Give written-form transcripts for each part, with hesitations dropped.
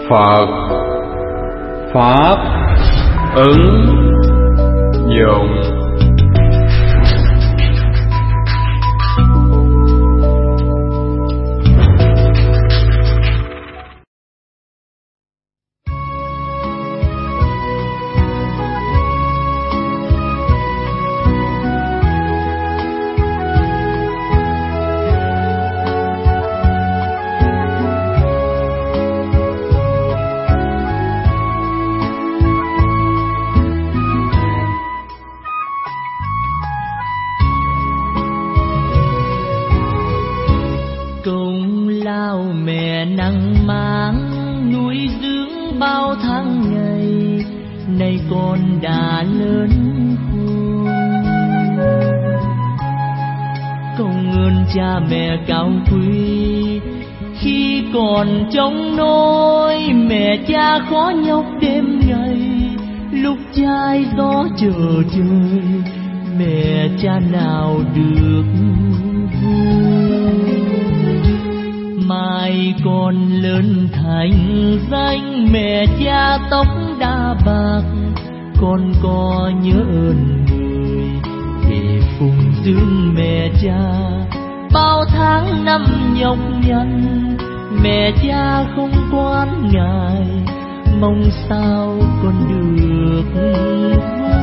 Phật pháp ứng dụng. Trong nôi mẹ cha khó nhọc đêm ngày, lúc trai gió chờ trời mẹ cha nào được vui. Mai con lớn thành danh mẹ cha tóc đã bạc, con có nhớ ơn người để phụng dưỡng mẹ cha bao tháng năm nhọc nhằn. Mẹ cha không quán ngại, mong sao con được vui.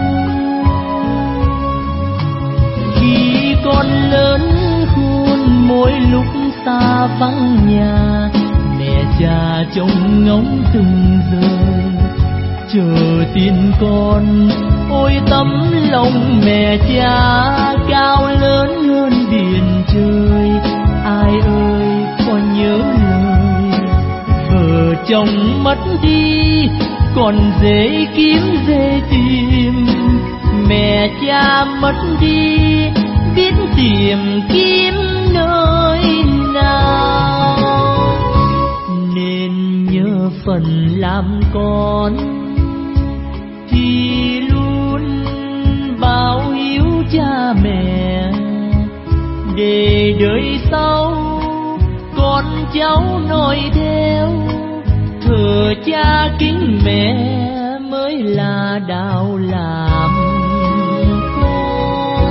Khi con lớn khôn mỗi lúc xa vắng nhà, mẹ cha trông ngóng từng giờ chờ tin con. Ôi tấm lòng mẹ cha cao lớn hơn biển trời, ai ơi có nhớ lời vợ chồng mất đi còn dễ kiếm dễ tìm. Mẹ cha mất đi biết tìm kiếm nơi nào, nên nhớ phần làm con thì luôn báo hiếu cha mẹ, để đời sau con cháu noi theo. Thờ cha kính mẹ mới là đạo làm con.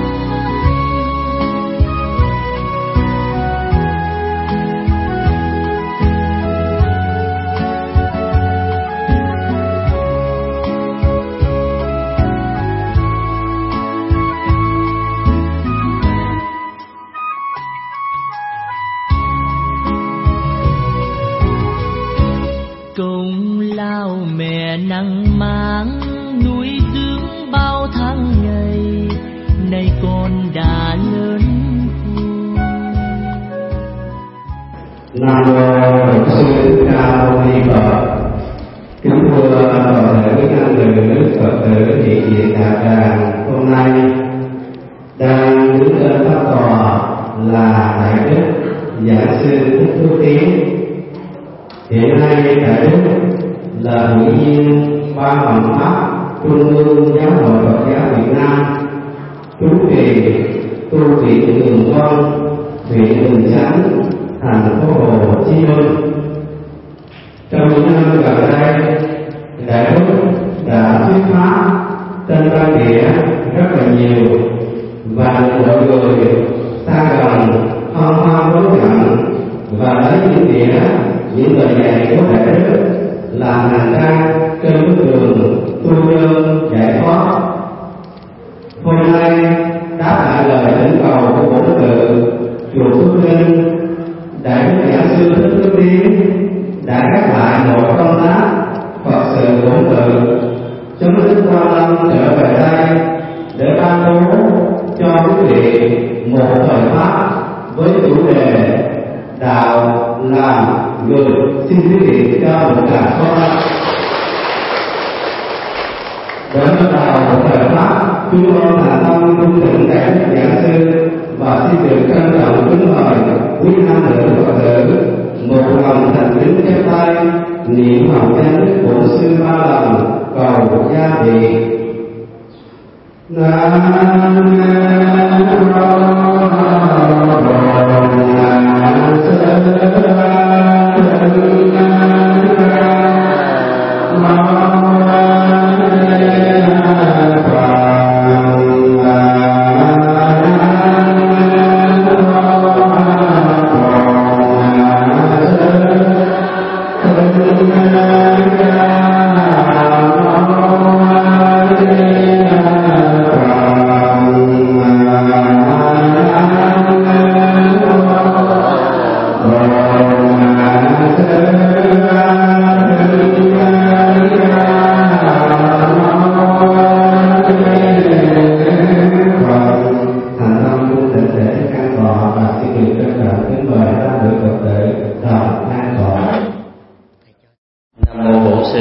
Công lao mẹ nắng mang nuôi dưỡng bao tháng ngày, nay con đã lớn khôn. Nam mô Bổn Sư Thích Ca Mâu Ni Phật. Kính thưa toàn thể các nữ Phật tử hiện diện đạo tràng hôm nay, đang đứng trên pháp tòa là đại đức giảng sư Thích Phước Tiến. Hiện nay đại đức là ủy viên Ban Hoằng pháp Trung ương Giáo hội Phật giáo Việt Nam, chủ trì tu viện Đường Vân, huyện Bình Chánh, thành phố Hồ Chí Minh. Trong những năm gần đây, đại đức đã thuyết pháp trên văn địa rất là nhiều, và mọi người xa gần hân hoan đối nhận và lấy những đĩa những lời dạy của đại đức làm hành trang trên bước đường tu nhân giải thoát. Hôm nay đáp lại lời thỉnh cầu của bổn tự chùa Phước Linh, đại đức giảng sư Thích Phước Tiến đã gác lại một công tác Phật sự bổn tự, chúng thích quan lâm trở về đây để ban bố cho quý vị một thời pháp với chủ đề đạo làm người. Xin quý vị cho một tràng pháo tay. Để bắt đầu một thời pháp, chúng con thành tâm cung thỉnh đại đức giảng sư và xin được trân trọng kính mời quý nam nữ Phật tử một lòng thành kính chắp tay niệm học danh đức Bổn Sư 3 lần cầu gia vị. Nam mô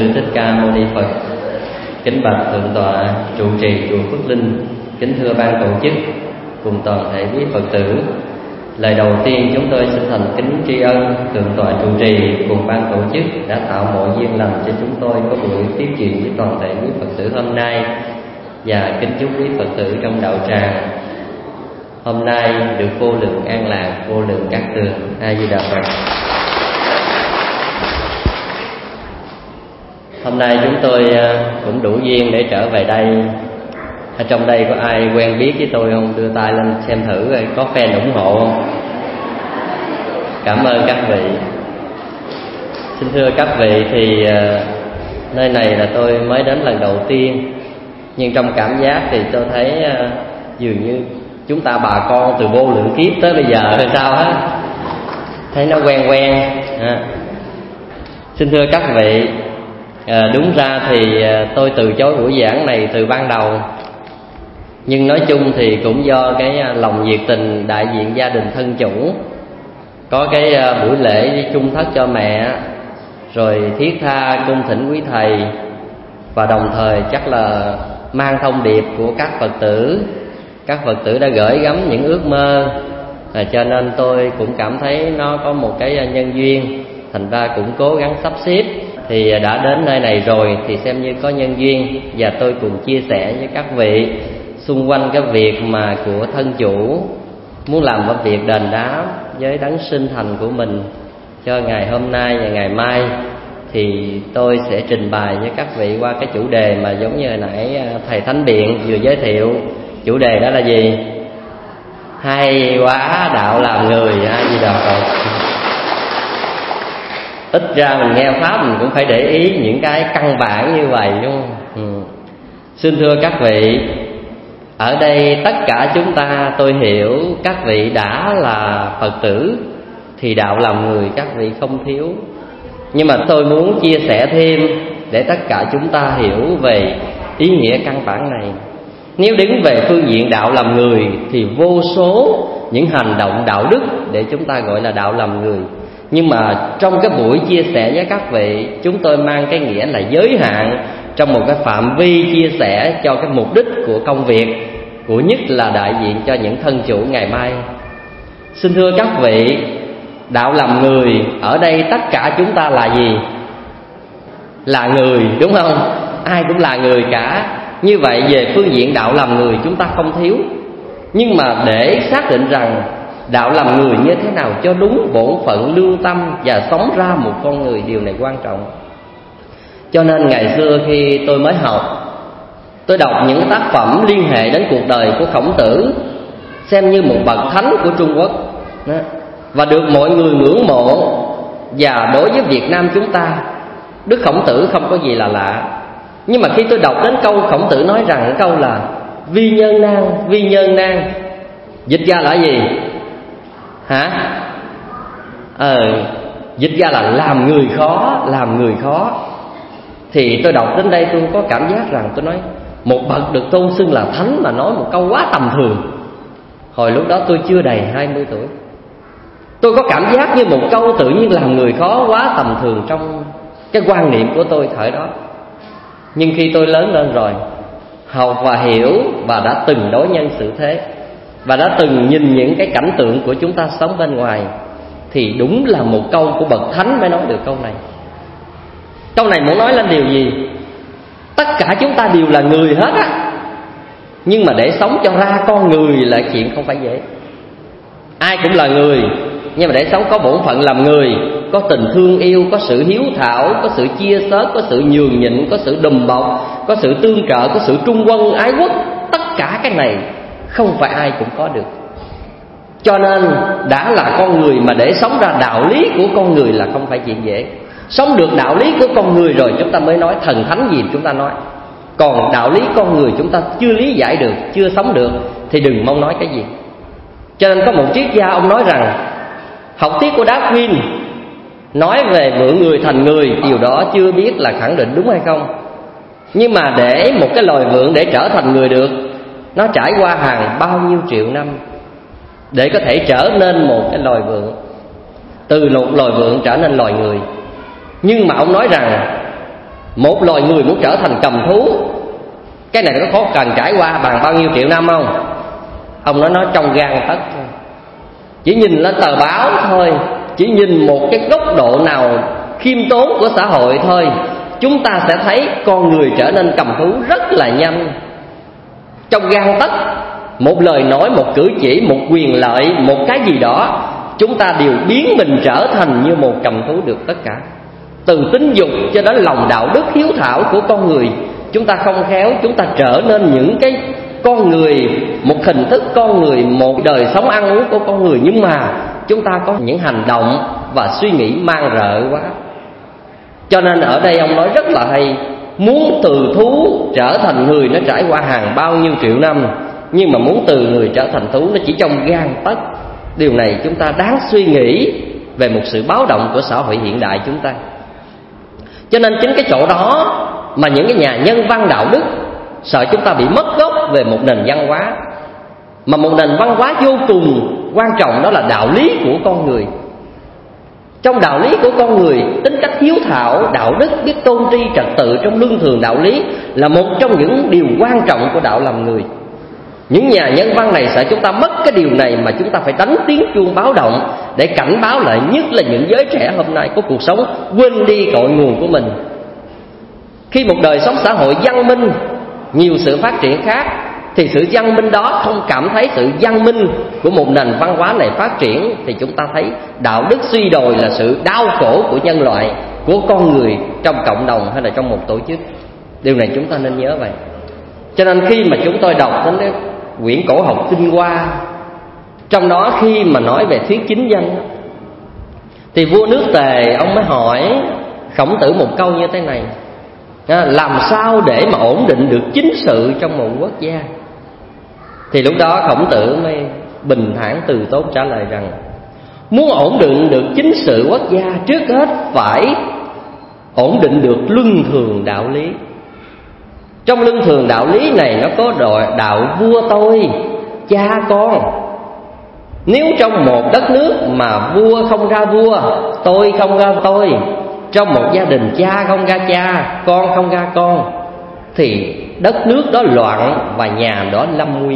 Sư Thích Ca Mâu Ni Phật. Kính bạch thượng tọa trụ trì chùa Phước Linh, kính thưa ban tổ chức cùng toàn thể quý Phật tử. Lời đầu tiên chúng tôi xin thành kính tri ân thượng tọa trụ trì cùng ban tổ chức đã tạo mọi duyên lành cho chúng tôi có buổi tiếp chuyện với toàn thể quý Phật tử hôm nay, và kính chúc quý Phật tử trong đạo tràng hôm nay được vô lượng an lạc, vô lượng cát tường. A Di Đà Phật. Hôm nay chúng tôi cũng đủ duyên để trở về đây. Ở trong đây có ai quen biết với tôi không? Đưa tay lên xem thử coi có fan ủng hộ không? Cảm ơn các vị. Xin thưa các vị, thì nơi này là tôi mới đến lần đầu tiên, nhưng trong cảm giác thì tôi thấy dường như chúng ta bà con từ vô lượng kiếp tới bây giờ hay sao hết, thấy nó quen quen. Xin thưa các vị, đúng ra thì tôi từ chối buổi giảng này từ ban đầu, nhưng nói chung thì cũng do cái lòng nhiệt tình đại diện gia đình thân chủ, có cái buổi lễ chung thất cho mẹ, rồi thiết tha cung thỉnh quý thầy, và đồng thời chắc là mang thông điệp của các Phật tử. Các Phật tử đã gửi gắm những ước mơ, cho nên tôi cũng cảm thấy nó có một cái nhân duyên, thành ra cũng cố gắng sắp xếp. Thì đã đến nơi này rồi thì xem như có nhân duyên, và tôi cùng chia sẻ với các vị xung quanh cái việc mà của thân chủ muốn làm cái việc đền đáp với đấng sinh thành của mình cho ngày hôm nay và ngày mai. Thì tôi sẽ trình bày với các vị qua cái chủ đề mà giống như hồi nãy thầy Thánh Điện vừa giới thiệu. Chủ đề đó là gì? Hay quá, đạo làm người. A Di Đà Phật. Ít ra mình nghe pháp mình cũng phải để ý những cái căn bản như vậy, đúng không? Xin thưa các vị, ở đây tất cả chúng ta, tôi hiểu các vị đã là Phật tử thì đạo làm người các vị không thiếu. Nhưng mà tôi muốn chia sẻ thêm để tất cả chúng ta hiểu về ý nghĩa căn bản này. Nếu đứng về phương diện đạo làm người thì vô số những hành động đạo đức để chúng ta gọi là đạo làm người. Nhưng mà trong cái buổi chia sẻ với các vị, chúng tôi mang cái nghĩa là giới hạn trong một cái phạm vi chia sẻ cho cái mục đích của công việc, của nhất là đại diện cho những thân chủ ngày mai. Xin thưa các vị, đạo làm người ở đây tất cả chúng ta là gì? Là người, đúng không? Ai cũng là người cả. Như vậy về phương diện đạo làm người chúng ta không thiếu. Nhưng mà để xác định rằng đạo làm người như thế nào cho đúng bổn phận lương tâm và sống ra một con người, điều này quan trọng. Cho nên ngày xưa khi tôi mới học, tôi đọc những tác phẩm liên hệ đến cuộc đời của Khổng Tử, xem như một bậc thánh của Trung Quốc đó, và được mọi người ngưỡng mộ. Và đối với Việt Nam chúng ta, Đức Khổng Tử không có gì là lạ. Nhưng mà khi tôi đọc đến câu Khổng Tử nói rằng câu là vi nhân nan, vi nhân nan, dịch ra là gì? Hả? Dịch ra là làm người khó, làm người khó. Thì tôi đọc đến đây tôi có cảm giác rằng tôi nói một bậc được tôn xưng là thánh mà nói một câu quá tầm thường. Hồi lúc đó tôi chưa đầy 20 tuổi. Tôi có cảm giác như một câu tự nhiên làm người khó quá tầm thường trong cái quan niệm của tôi thời đó. Nhưng khi tôi lớn lên rồi, học và hiểu và đã từng đối nhân xử thế, và đã từng nhìn những cái cảnh tượng của chúng ta sống bên ngoài, thì đúng là một câu của bậc thánh mới nói được câu này. Câu này muốn nói lên điều gì? Tất cả chúng ta đều là người hết á, nhưng mà để sống cho ra con người là chuyện không phải dễ. Ai cũng là người, nhưng mà để sống có bổn phận làm người, có tình thương yêu, có sự hiếu thảo, có sự chia sớt, có sự nhường nhịn, có sự đùm bọc, có sự tương trợ, có sự trung quân, ái quốc. Tất cả cái này không phải ai cũng có được. Cho nên đã là con người mà để sống ra đạo lý của con người là không phải chuyện dễ. Sống được đạo lý của con người rồi chúng ta mới nói thần thánh gì chúng ta nói. Còn đạo lý con người chúng ta chưa lý giải được, chưa sống được thì đừng mong nói cái gì. Cho nên có một triết gia ông nói rằng học thuyết của Darwin nói về vượn người thành người, điều đó chưa biết là khẳng định đúng hay không. Nhưng mà để một cái loài vượn để trở thành người được, nó trải qua hàng bao nhiêu triệu năm để có thể trở nên một cái loài vượn, từ một loài vượn trở nên loài người. Nhưng mà ông nói rằng Một loài người muốn trở thành cầm thú, cái này nó có cần trải qua bằng bao nhiêu triệu năm không? Ông nói trong gan tấc thôi. Chỉ nhìn lên tờ báo thôi, chỉ nhìn một cái góc độ nào khiêm tốn của xã hội thôi, chúng ta sẽ thấy con người trở nên cầm thú rất là nhanh. Trong gan tấc, một lời nói, một cử chỉ, một quyền lợi, một cái gì đó, chúng ta đều biến mình trở thành như một cầm thú được tất cả. Từ tính dục cho đến lòng đạo đức hiếu thảo của con người, chúng ta không khéo, chúng ta trở nên những cái con người, một hình thức con người, một đời sống ăn uống của con người. Nhưng mà chúng ta có những hành động và suy nghĩ mang rợ quá. Cho nên ở đây ông nói rất là hay, muốn từ thú trở thành người nó trải qua hàng bao nhiêu triệu năm, nhưng mà muốn từ người trở thành thú nó chỉ trong gan tấc. Điều này chúng ta đáng suy nghĩ về một sự báo động của xã hội hiện đại chúng ta. Cho nên chính cái chỗ đó mà những cái nhà nhân văn đạo đức sợ chúng ta bị mất gốc về một nền văn hóa. Mà một nền văn hóa vô cùng quan trọng đó là đạo lý của con người. Trong đạo lý của con người, tính cách hiếu thảo, đạo đức, biết tôn tri trật tự trong luân thường đạo lý là một trong những điều quan trọng của đạo làm người. Những nhà nhân văn này sợ chúng ta mất cái điều này, mà chúng ta phải đánh tiếng chuông báo động để cảnh báo lại, nhất là những giới trẻ hôm nay có cuộc sống quên đi cội nguồn của mình. Khi một đời sống xã hội văn minh, nhiều sự phát triển khác, thì sự văn minh đó không cảm thấy sự văn minh của một nền văn hóa này phát triển, thì chúng ta thấy đạo đức suy đồi là sự đau khổ của nhân loại, của con người trong cộng đồng hay là trong một tổ chức. Điều này chúng ta nên nhớ vậy. Cho nên khi mà chúng tôi đọc đến cái quyển cổ học Tinh Hoa, trong đó khi mà nói về thuyết chính danh, thì vua nước Tề ông mới hỏi Khổng Tử một câu như thế này: làm sao để mà ổn định được chính sự trong một quốc gia? Thì lúc đó Khổng Tử mới bình thản từ tốn trả lời rằng, muốn ổn định được chính sự quốc gia, trước hết phải ổn định được luân thường đạo lý. Trong luân thường đạo lý này nó có đạo vua tôi, cha con. Nếu trong một đất nước mà vua không ra vua, tôi không ra tôi, trong một gia đình cha không ra cha, con không ra con, thì đất nước đó loạn và nhà đó lâm nguy.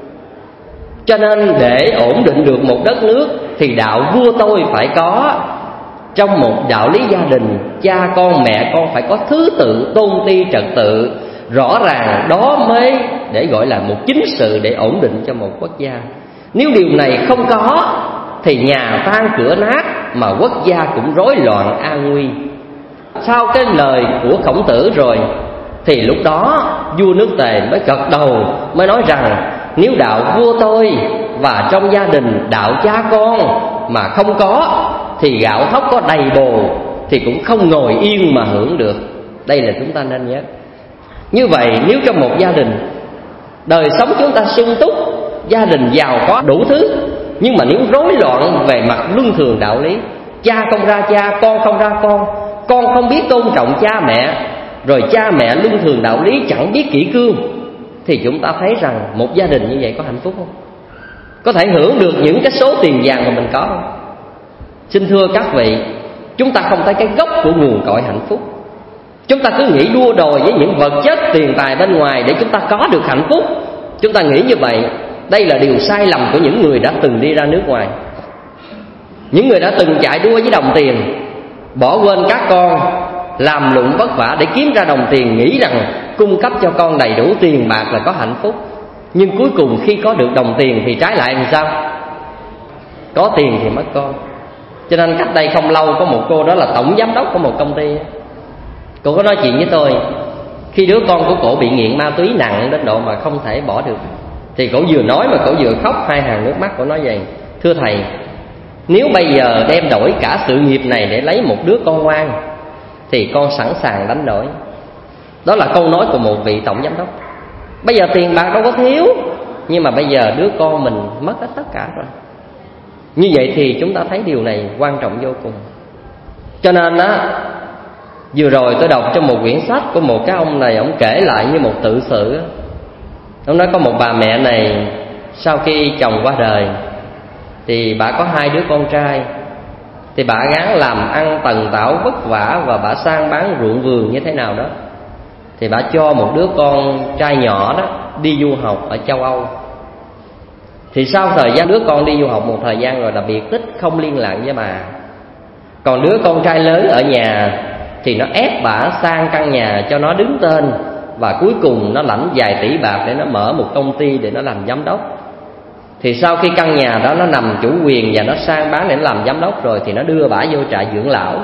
Cho nên để ổn định được một đất nước thì đạo vua tôi phải có. Trong một đạo lý gia đình, cha con mẹ con phải có thứ tự, tôn ti trật tự rõ ràng, đó mới để gọi là một chính sự để ổn định cho một quốc gia. Nếu điều này không có thì nhà tan cửa nát, mà quốc gia cũng rối loạn an nguy. Sau cái lời của Khổng Tử rồi thì lúc đó vua nước Tề mới gật đầu, mới nói rằng nếu đạo vua tôi và trong gia đình đạo cha con mà không có, thì gạo thóc có đầy bồ thì cũng không ngồi yên mà hưởng được. Đây là chúng ta nên nhớ. Như vậy nếu trong một gia đình đời sống chúng ta sung túc, gia đình giàu có đủ thứ, nhưng mà nếu rối loạn về mặt luân thường đạo lý, cha không ra cha, con không ra con không biết tôn trọng cha mẹ, rồi cha mẹ luân thường đạo lý chẳng biết kỷ cương, thì chúng ta thấy rằng một gia đình như vậy có hạnh phúc không? Có thể hưởng được những cái số tiền vàng mà mình có không? Xin thưa các vị, chúng ta không thấy cái gốc của nguồn cội hạnh phúc. Chúng ta cứ nghĩ đua đòi với những vật chất tiền tài bên ngoài để chúng ta có được hạnh phúc. Chúng ta nghĩ như vậy, đây là điều sai lầm của những người đã từng đi ra nước ngoài, những người đã từng chạy đua với đồng tiền, bỏ quên các con, làm lụng vất vả để kiếm ra đồng tiền, nghĩ rằng cung cấp cho con đầy đủ tiền bạc là có hạnh phúc. Nhưng cuối cùng khi có được đồng tiền thì trái lại làm sao? Có tiền thì mất con. Cho nên cách đây không lâu có một cô đó là tổng giám đốc của một công ty. Cô có nói chuyện với tôi, khi đứa con của cổ bị nghiện ma túy nặng đến độ mà không thể bỏ được, thì cổ vừa nói mà cổ vừa khóc, hai hàng nước mắt. Cổ nói vậy: thưa thầy, nếu bây giờ đem đổi cả sự nghiệp này để lấy một đứa con ngoan thì con sẵn sàng đánh đổi. Đó là câu nói của một vị tổng giám đốc. Bây giờ tiền bạc đâu có thiếu, nhưng mà bây giờ đứa con mình mất hết tất cả rồi. Như vậy thì chúng ta thấy điều này quan trọng vô cùng. Cho nên á, vừa rồi tôi đọc trong một quyển sách của một cái ông này, ông kể lại như một tự sự. Ông nói có một bà mẹ này, sau khi chồng qua đời thì bà có hai đứa con trai. thì bà gắng làm ăn tần tảo vất vả, và bà sang bán ruộng vườn như thế nào đó. Thì bà cho một đứa con trai nhỏ đó đi du học ở châu Âu. Thì sau thời gian đứa con đi du học một thời gian rồi là biệt tích, không liên lạc với bà. Còn đứa con trai lớn ở nhà thì nó ép bà sang căn nhà cho nó đứng tên, và cuối cùng nó lãnh vài tỷ bạc để nó mở một công ty để nó làm giám đốc. Thì sau khi căn nhà đó nó nằm chủ quyền và nó sang bán để nó làm giám đốc rồi, thì nó đưa bả vô trại dưỡng lão.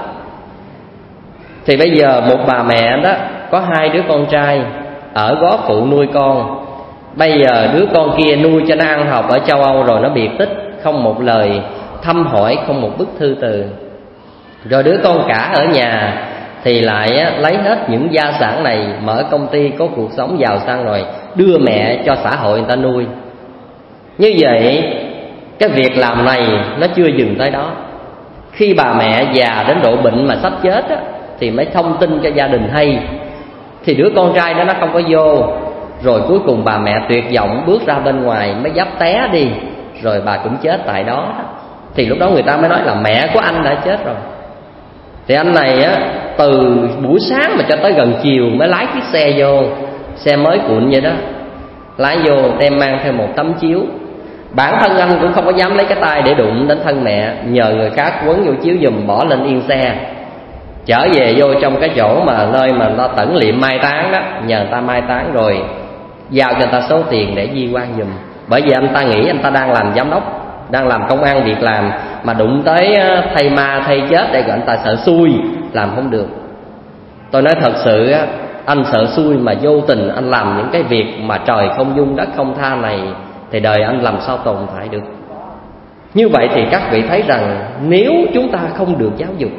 Thì bây giờ một bà mẹ đó có 2 đứa con trai ở góa phụ nuôi con. Bây giờ đứa con kia nuôi cho nó ăn học ở châu Âu rồi nó biệt tích, không một lời thăm hỏi, không một bức thư từ. Rồi đứa con cả ở nhà thì lại lấy hết những gia sản này, mở công ty, có cuộc sống giàu sang rồi đưa mẹ cho xã hội người ta nuôi. Như vậy cái việc làm này nó chưa dừng tới đó. Khi bà mẹ già đến độ bệnh mà sắp chết á, thì mới thông tin cho gia đình hay. Thì đứa con trai đó nó không có vô. Rồi cuối cùng bà mẹ tuyệt vọng bước ra bên ngoài mới dấp té đi, rồi bà cũng chết tại đó. Thì lúc đó người ta mới nói là mẹ của anh đã chết rồi. Thì anh này á, từ buổi sáng mà cho tới gần chiều mới lái chiếc xe vô, xe mới cuộn vậy đó, lái vô đem mang theo một tấm chiếu. Bản thân anh cũng không có dám lấy cái tay để đụng đến thân mẹ, nhờ người khác quấn vô chiếu giùm, bỏ lên yên xe, trở về vô trong cái chỗ mà nơi mà nó tẩn liệm mai táng đó, nhờ người ta mai táng rồi giao cho người ta số tiền để di quan giùm. Bởi vì anh ta nghĩ anh ta đang làm giám đốc, đang làm công ăn việc làm, mà đụng tới thầy ma thầy chết đây rồi anh ta sợ xui, làm không được. Tôi nói thật sự á, anh sợ xui mà vô tình anh làm những cái việc mà trời không dung đất không tha này, thì đời anh làm sao tồn tại được. Như vậy thì các vị thấy rằng nếu chúng ta không được giáo dục,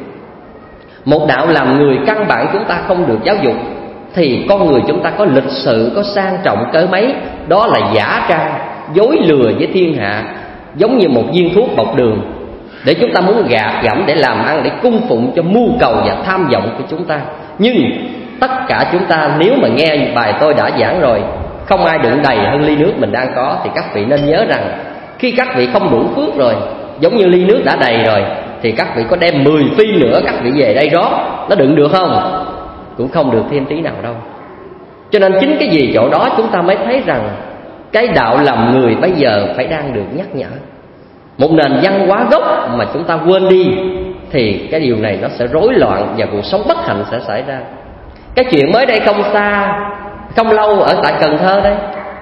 một đạo làm người căn bản chúng ta không được giáo dục, thì con người chúng ta có lịch sự, có sang trọng cỡ mấy, đó là giả trang, dối lừa với thiên hạ, giống như một viên thuốc bọc đường, để chúng ta muốn gạt gẫm để làm ăn, để cung phụng cho mưu cầu và tham vọng của chúng ta. Nhưng tất cả chúng ta nếu mà nghe bài tôi đã giảng rồi, không ai đựng đầy hơn ly nước mình đang có, thì các vị nên nhớ rằng khi các vị không đủ phước rồi, giống như ly nước đã đầy rồi, thì các vị có đem 10 phi nữa các vị về đây rót, nó đựng được không? Cũng không được thêm tí nào đâu. Cho nên chính cái gì chỗ đó chúng ta mới thấy rằng cái đạo làm người bây giờ phải đang được nhắc nhở. Một nền văn hóa gốc mà chúng ta quên đi, thì cái điều này nó sẽ rối loạn và cuộc sống bất hạnh sẽ xảy ra. Cái chuyện mới đây không xa, không lâu ở tại Cần Thơ đây,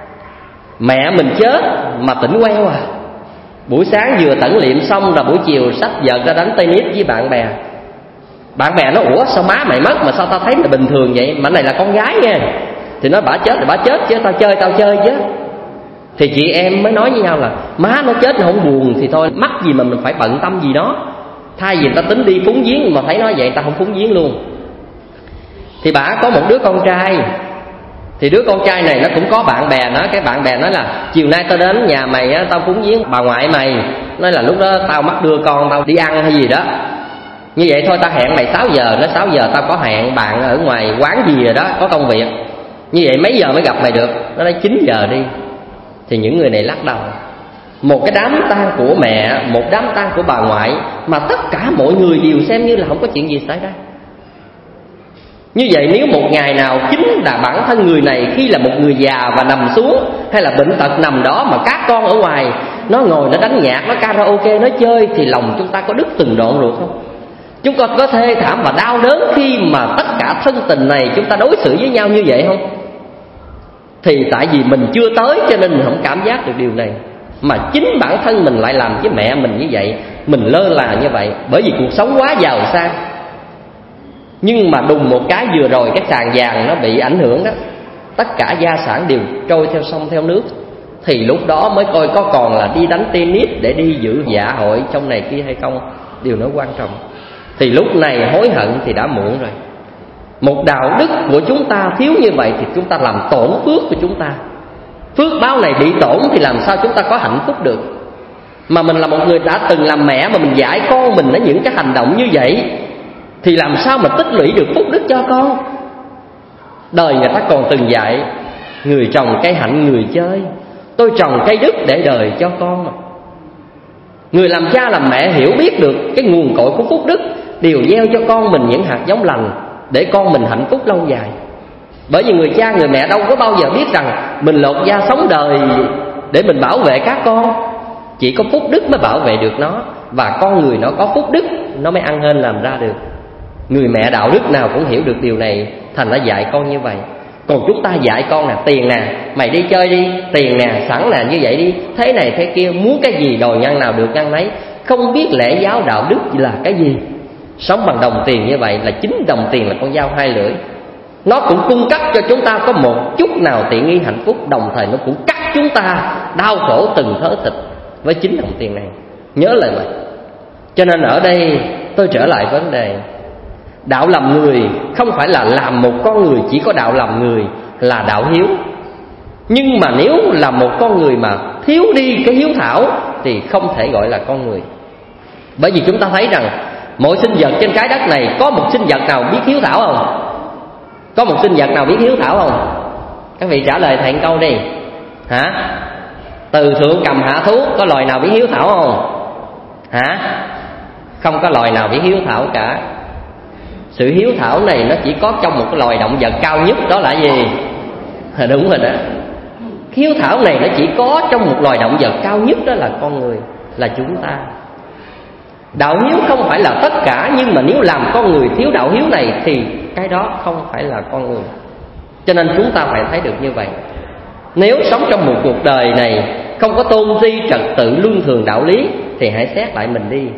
mẹ mình chết mà tỉnh queo à. Buổi sáng vừa tẩn liệm xong là buổi chiều xách vợt ra đánh tennis với bạn bè. Bạn bè nó ủa sao má mày mất mà sao tao thấy là bình thường vậy, mà này là con gái nha. Thì nói bả chết thì bả chết chứ tao chơi chứ. Thì chị em mới nói với nhau là má nó chết nó không buồn thì thôi, mắc gì mà mình phải bận tâm gì đó. Thay vì người ta tính đi phúng viếng mà thấy nói vậy, ta không phúng viếng luôn. Thì bả có một đứa con trai, thì đứa con trai này nó cũng có bạn bè nó. Cái bạn bè nói là chiều nay tao đến nhà mày á, tao phúng viếng bà ngoại mày. Nói là lúc đó tao mắc đưa con tao đi ăn hay gì đó. Như vậy thôi tao hẹn mày 6 giờ. Nói 6 giờ tao có hẹn bạn ở ngoài quán gì rồi đó, có công việc. Như vậy mấy giờ mới gặp mày được? Nó nói 9 giờ đi. Thì những người này lắc đầu. Một cái đám tang của mẹ, một đám tang của bà ngoại, mà tất cả mọi người đều xem như là không có chuyện gì xảy ra. Như vậy nếu một ngày nào chính là bản thân người này khi là một người già và nằm xuống, hay là bệnh tật nằm đó, mà các con ở ngoài nó ngồi nó đánh nhạc, nó karaoke, nó chơi, thì lòng chúng ta có đứt từng đoạn ruột không? Chúng ta có thê thảm và đau đớn khi mà tất cả thân tình này chúng ta đối xử với nhau như vậy không? Thì tại vì mình chưa tới cho nên mình không cảm giác được điều này. Mà chính bản thân mình lại làm với mẹ mình như vậy, mình lơ là như vậy, bởi vì cuộc sống quá giàu sang. Nhưng mà đùng một cái vừa rồi cái sàn vàng nó bị ảnh hưởng đó, tất cả gia sản đều trôi theo sông theo nước. Thì lúc đó mới coi có còn là đi đánh tennis để đi dự dạ hội trong này kia hay không. Điều nó quan trọng. Thì lúc này hối hận thì đã muộn rồi. Một đạo đức của chúng ta thiếu như vậy thì chúng ta làm tổn phước của chúng ta. Phước báo này bị tổn thì làm sao chúng ta có hạnh phúc được. Mà mình là một người đã từng làm mẹ mà mình dạy con mình ở những cái hành động như vậy, thì làm sao mà tích lũy được phúc đức cho con. Đời người ta còn từng dạy người trồng cây hạnh người chơi, tôi trồng cây đức để đời cho con mà. Người làm cha làm mẹ hiểu biết được cái nguồn cội của phúc đức, đều gieo cho con mình những hạt giống lành để con mình hạnh phúc lâu dài. Bởi vì người cha người mẹ đâu có bao giờ biết rằng mình lột da sống đời để mình bảo vệ các con. Chỉ có phúc đức mới bảo vệ được nó, và con người nó có phúc đức nó mới ăn hên làm ra được. Người mẹ đạo đức nào cũng hiểu được điều này, thành ra dạy con như vậy. Còn chúng ta dạy con nè, tiền nè, mày đi chơi đi, tiền nè, sẵn nè, như vậy đi, thế này thế kia, muốn cái gì đòi ngăn nào được ngăn nấy, không biết lễ giáo đạo đức là cái gì. Sống bằng đồng tiền như vậy là chính đồng tiền là con dao hai lưỡi. Nó cũng cung cấp cho chúng ta có một chút nào tiện nghi hạnh phúc, đồng thời nó cũng cắt chúng ta đau khổ từng thớ thịt với chính đồng tiền này. Nhớ lại vậy. Cho nên ở đây tôi trở lại vấn đề, đạo làm người không phải là làm một con người chỉ có đạo làm người là đạo hiếu. Nhưng mà nếu là một con người mà thiếu đi cái hiếu thảo thì không thể gọi là con người. Bởi vì chúng ta thấy rằng mỗi sinh vật trên cái đất này, có một sinh vật nào biết hiếu thảo không? Có một sinh vật nào biết hiếu thảo không? Các vị trả lời thầy câu đi. Hả? Từ thượng cầm hạ thú, có loài nào biết hiếu thảo không? Hả? Không có loài nào biết hiếu thảo cả. Sự hiếu thảo này nó chỉ có trong một cái loài động vật cao nhất, đó là gì? Đúng rồi đó. Hiếu thảo này nó chỉ có trong một loài động vật cao nhất, đó là con người, là chúng ta. Đạo hiếu không phải là tất cả, nhưng mà nếu làm con người thiếu đạo hiếu này thì cái đó không phải là con người. Cho nên chúng ta phải thấy được như vậy. Nếu sống trong một cuộc đời này không có tôn ti trật tự luân thường đạo lý thì hãy xét lại mình đi.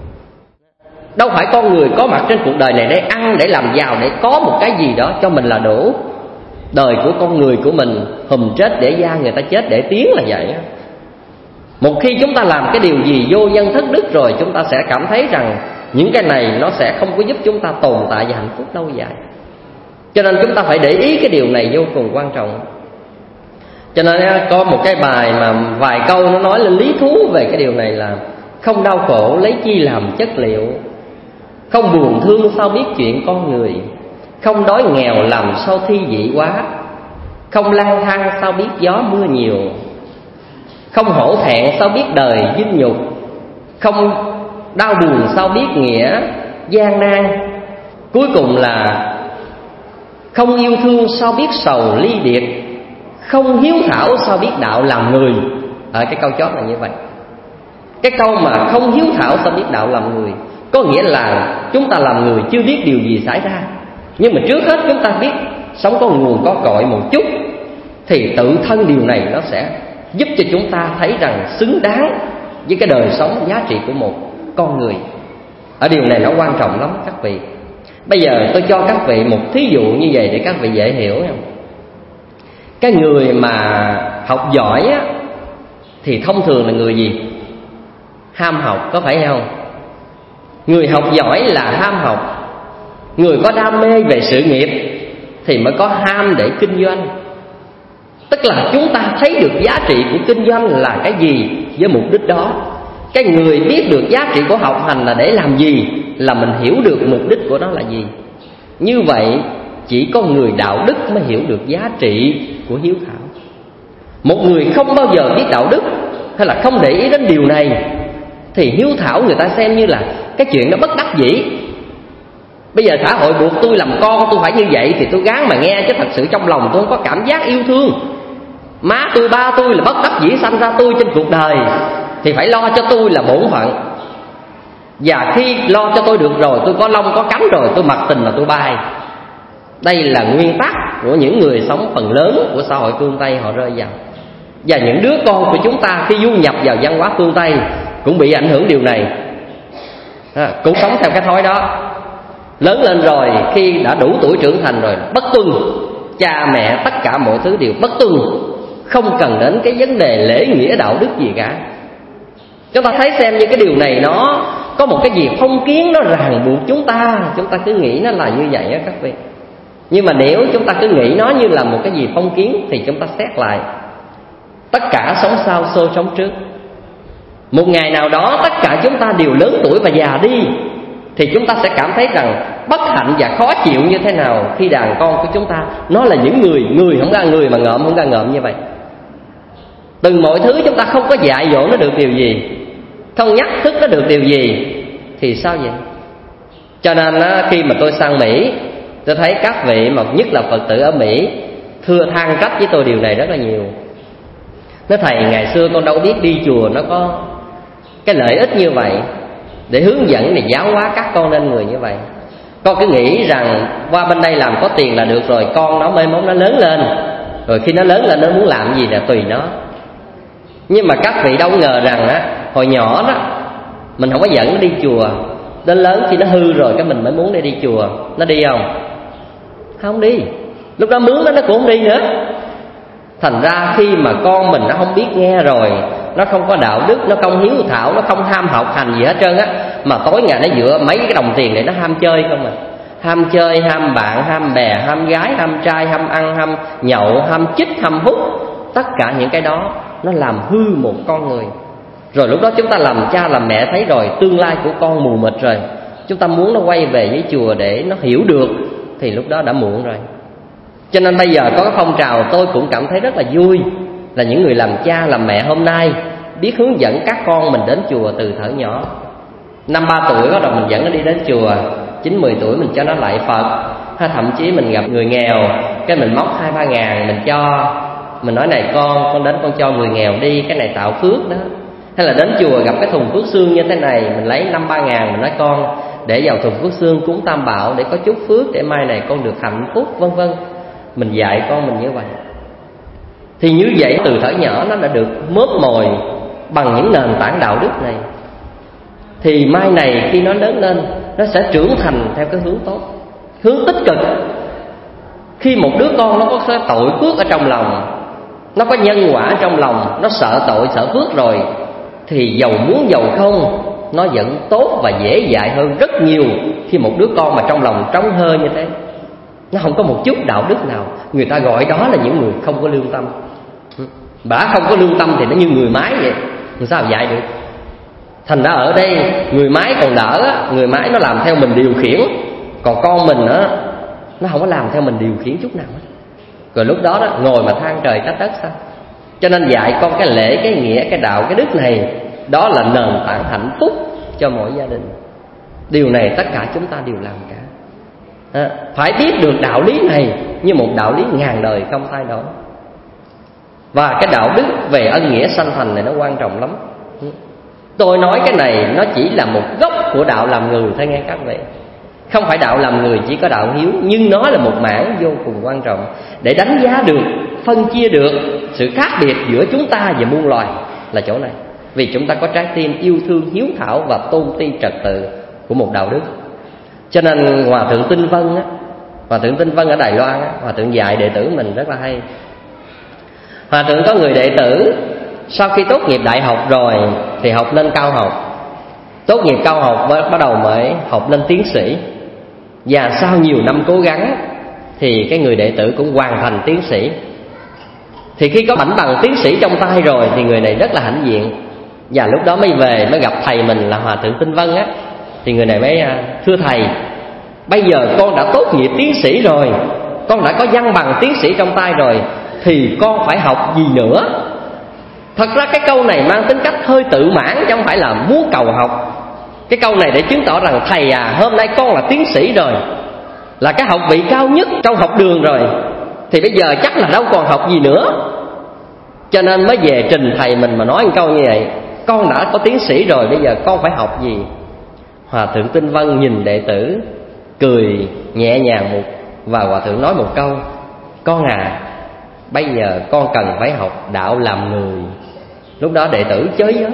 Đâu phải con người có mặt trên cuộc đời này để ăn, để làm giàu, để có một cái gì đó cho mình là đủ. Đời của con người của mình hùm chết để da, người ta chết để tiếng là vậy. Một khi chúng ta làm cái điều gì vô nhân thất đức rồi, chúng ta sẽ cảm thấy rằng những cái này nó sẽ không có giúp chúng ta tồn tại và hạnh phúc lâu dài. Cho nên chúng ta phải để ý cái điều này vô cùng quan trọng. Cho nên có một cái bài mà vài câu nó nói lên lý thú về cái điều này là: không đau khổ lấy chi làm chất liệu, không buồn thương sao biết chuyện con người, không đói nghèo làm sao thi vị quá, không lang thang sao biết gió mưa nhiều, không hổ thẹn sao biết đời vinh nhục, không đau buồn sao biết nghĩa gian nan, cuối cùng là không yêu thương sao biết sầu ly biệt, không hiếu thảo sao biết đạo làm người. Ở cái câu chót là như vậy. Cái câu mà không hiếu thảo sao biết đạo làm người có nghĩa là chúng ta làm người chưa biết điều gì xảy ra, nhưng mà trước hết chúng ta biết sống có nguồn có cội một chút, thì tự thân điều này nó sẽ giúp cho chúng ta thấy rằng xứng đáng với cái đời sống giá trị của một con người. Ở điều này nó quan trọng lắm các vị. Bây giờ tôi cho các vị một thí dụ như vậy để các vị dễ hiểu. Cái người mà học giỏi á, thì thông thường là người gì? Ham học, có phải không? Người học giỏi là ham học. Người có đam mê về sự nghiệp thì mới có ham để kinh doanh. Tức là chúng ta thấy được giá trị của kinh doanh là cái gì với mục đích đó. Cái người biết được giá trị của học hành là để làm gì, là mình hiểu được mục đích của nó là gì. Như vậy chỉ có người đạo đức mới hiểu được giá trị của hiếu thảo. Một người không bao giờ biết đạo đức hay là không để ý đến điều này thì hiếu thảo người ta xem như là cái chuyện nó bất đắc dĩ. Bây giờ xã hội buộc tôi làm con, tôi phải như vậy thì tôi gắng mà nghe, chứ thật sự trong lòng tôi không có cảm giác yêu thương. Má tôi ba tôi là bất đắc dĩ sanh ra tôi trên cuộc đời thì phải lo cho tôi là bổn phận. Và khi lo cho tôi được rồi, tôi có lông có cánh rồi, tôi mặc tình là tôi bay. Đây là nguyên tắc của những người sống phần lớn của xã hội phương Tây họ rơi vào. Và những đứa con của chúng ta khi du nhập vào văn hóa phương Tây cũng bị ảnh hưởng điều này, cũng sống theo cái thói đó. Lớn lên rồi, khi đã đủ tuổi trưởng thành rồi, bất tuân. Cha mẹ tất cả mọi thứ đều bất tuân, không cần đến cái vấn đề lễ nghĩa đạo đức gì cả. Chúng ta thấy xem như cái điều này nó có một cái gì phong kiến, nó ràng buộc chúng ta cứ nghĩ nó là như vậy á các vị. Nhưng mà nếu chúng ta cứ nghĩ nó như là một cái gì phong kiến thì chúng ta xét lại. Tất cả sống sau xô sống trước. Một ngày nào đó tất cả chúng ta đều lớn tuổi và già đi thì chúng ta sẽ cảm thấy rằng bất hạnh và khó chịu như thế nào khi đàn con của chúng ta nó là những người không ra người mà ngợm không ra ngợm như vậy. Từng mọi thứ chúng ta không có dạy dỗ nó được điều gì. không nhắc thức nó được điều gì thì sao vậy? Cho nên khi mà tôi sang Mỹ, tôi thấy các vị mà nhất là Phật tử ở Mỹ thưa than trách với tôi điều này rất là nhiều. Nói thầy, ngày xưa con đâu biết đi chùa nó có cái lợi ích như vậy, để hướng dẫn để giáo hóa các con nên người như vậy. Con cứ nghĩ rằng qua bên đây làm có tiền là được rồi, con nó mai mốt nó lớn lên, rồi khi nó lớn lên nó muốn làm gì là tùy nó. Nhưng mà các vị đâu ngờ rằng hồi nhỏ đó mình không có dẫn nó đi chùa, đến lớn khi nó hư rồi cái mình mới muốn đi chùa. Nó đi không? Không đi. Lúc đó mướn nó cũng không đi nữa. Thành ra khi mà con mình nó không biết nghe rồi, nó không có đạo đức, nó không hiếu thảo, nó không ham học hành gì hết trơn á, mà tối ngày nó dựa mấy cái đồng tiền để nó ham chơi không à. Ham chơi, ham bạn, ham bè, ham gái, ham trai, ham ăn, ham nhậu, ham chích, ham hút. Tất cả những cái đó nó làm hư một con người. Rồi lúc đó chúng ta làm cha làm mẹ thấy rồi, tương lai của con mù mịt rồi, chúng ta muốn nó quay về với chùa để nó hiểu được thì lúc đó đã muộn rồi. Cho nên bây giờ có cái phong trào tôi cũng cảm thấy rất là vui, là những người làm cha làm mẹ hôm nay biết hướng dẫn các con mình đến chùa từ thuở nhỏ. 5-3 tuổi bắt đầu mình dẫn nó đi đến chùa, 9-10 tuổi mình cho nó lại Phật, hay thậm chí mình gặp người nghèo cái mình móc 2-3 ngàn mình cho, mình nói này con đến con cho người nghèo đi, cái này tạo phước đó. Hay là đến chùa gặp cái thùng phước xương như thế này, mình lấy 5-3 ngàn mình nói con để vào thùng phước xương cúng Tam Bảo để có chút phước để mai này con được hạnh phúc, vân vân. Mình dạy con mình như vậy. Thì như vậy từ thuở nhỏ nó đã được mớp mồi bằng những nền tảng đạo đức này, thì mai này khi nó lớn lên nó sẽ trưởng thành theo cái hướng tốt, hướng tích cực. Khi một đứa con nó có tội phước ở trong lòng, nó có nhân quả trong lòng, nó sợ tội sợ phước rồi, thì giàu muốn giàu không nó vẫn tốt và dễ dạy hơn rất nhiều. Khi một đứa con mà trong lòng trống hơi như thế, nó không có một chút đạo đức nào, người ta gọi đó là những người không có lương tâm. Bả không có lương tâm thì nó như người máy vậy, làm sao dạy được. Thành ra ở đây người máy còn đỡ á, người máy nó làm theo mình điều khiển, còn con mình á nó không có làm theo mình điều khiển chút nào hết. Rồi lúc đó ngồi mà than trời trách đất sao. Cho nên dạy con cái lễ, cái nghĩa, cái đạo, cái đức này, đó là nền tảng hạnh phúc cho mỗi gia đình. Điều này tất cả chúng ta đều làm cả. Phải biết được đạo lý này như một đạo lý ngàn đời không thay đổi. Và cái đạo đức về ân nghĩa sanh thành này nó quan trọng lắm. Tôi nói cái này nó chỉ là một gốc của đạo làm người thôi nghe các vị. Không phải đạo làm người chỉ có đạo hiếu, nhưng nó là một mảng vô cùng quan trọng để đánh giá được, phân chia được sự khác biệt giữa chúng ta và muôn loài là chỗ này. Vì chúng ta có trái tim yêu thương, hiếu thảo và tôn ti trật tự của một đạo đức. Cho nên Hòa thượng Tinh Vân á, Hòa thượng Tinh Vân ở Đài Loan á, Hòa thượng dạy đệ tử mình rất là hay. Hòa thượng có người đệ tử sau khi tốt nghiệp đại học rồi thì học lên cao học, tốt nghiệp cao học bắt đầu mới học lên tiến sĩ. Và sau nhiều năm cố gắng thì cái người đệ tử cũng hoàn thành tiến sĩ. Thì khi có mảnh bằng tiến sĩ trong tay rồi thì người này rất là hãnh diện. Và lúc đó mới về mới gặp thầy mình là Hòa thượng Tinh Vân á. Thì người này mới thưa thầy, bây giờ con đã tốt nghiệp tiến sĩ rồi, con đã có văn bằng tiến sĩ trong tay rồi, thì con phải học gì nữa? Thật ra cái câu này mang tính cách hơi tự mãn, chứ không phải là muốn cầu học. Cái câu này để chứng tỏ rằng thầy hôm nay con là tiến sĩ rồi, là cái học vị cao nhất trong học đường rồi, thì bây giờ chắc là đâu còn học gì nữa. Cho nên mới về trình thầy mình mà nói một câu như vậy, con đã có tiến sĩ rồi, bây giờ con phải học gì? Hòa thượng Tinh Vân nhìn đệ tử cười nhẹ nhàng một, và Hòa thượng nói một câu: con bây giờ con cần phải học đạo làm người. Lúc đó đệ tử chới giới.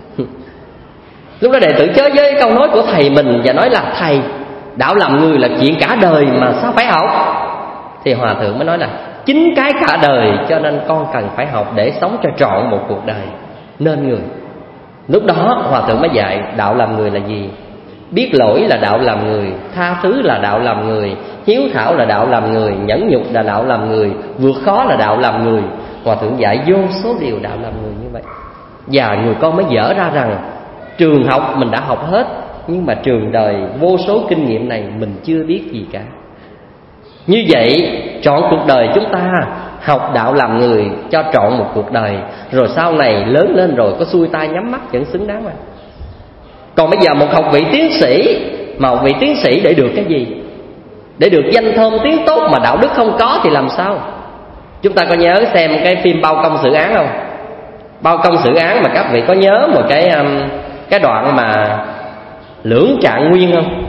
Lúc đó đệ tử chới với câu nói của thầy mình và nói là thầy, đạo làm người là chuyện cả đời mà sao phải học? Thì Hòa thượng mới nói là chính cái cả đời cho nên con cần phải học để sống cho trọn một cuộc đời nên người. Lúc đó Hòa thượng mới dạy đạo làm người là gì. Biết lỗi là đạo làm người, tha thứ là đạo làm người, hiếu thảo là đạo làm người, nhẫn nhục là đạo làm người, vượt khó là đạo làm người. Hòa thượng dạy vô số điều đạo làm người như vậy. Và người con mới dở ra rằng trường học mình đã học hết, nhưng mà trường đời vô số kinh nghiệm này mình chưa biết gì cả. Như vậy trọn cuộc đời chúng ta học đạo làm người cho trọn một cuộc đời, rồi sau này lớn lên rồi có xuôi tay nhắm mắt vẫn xứng đáng mà. Còn bây giờ một học vị tiến sĩ, mà học vị tiến sĩ để được cái gì? Để được danh thơm tiếng tốt mà đạo đức không có thì làm sao? Chúng ta có nhớ xem cái phim Bao Công Xử Án không? Bao Công Xử Án mà các vị có nhớ một cái đoạn mà Lưỡng Trạng Nguyên không?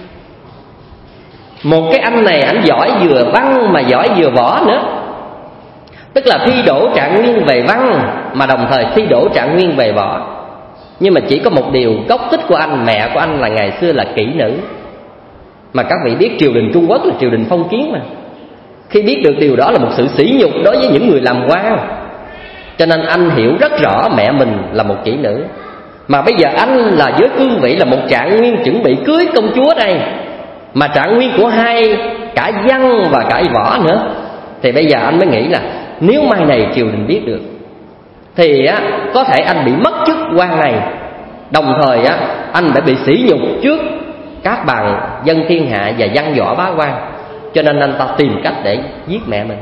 Một cái anh này anh giỏi vừa văn mà giỏi vừa võ nữa. Tức là thi đỗ Trạng Nguyên về văn mà đồng thời thi đỗ Trạng Nguyên về võ. Nhưng mà chỉ có một điều, gốc tích của anh, mẹ của anh là ngày xưa là kỹ nữ. Mà các vị biết triều đình Trung Quốc là triều đình phong kiến mà. Khi biết được điều đó là một sự sỉ nhục đối với những người làm quan. Cho nên anh hiểu rất rõ mẹ mình là một kỹ nữ. Mà bây giờ anh là với cương vị là một Trạng Nguyên chuẩn bị cưới công chúa đây, mà Trạng Nguyên của hai, cả văn và cả võ nữa. Thì bây giờ anh mới nghĩ là nếu mai này triều đình biết được thì có thể anh bị mất chức quan này, đồng thời anh đã bị sỉ nhục trước các bạn dân thiên hạ và văn võ bá quan. Cho nên anh ta tìm cách để giết mẹ mình.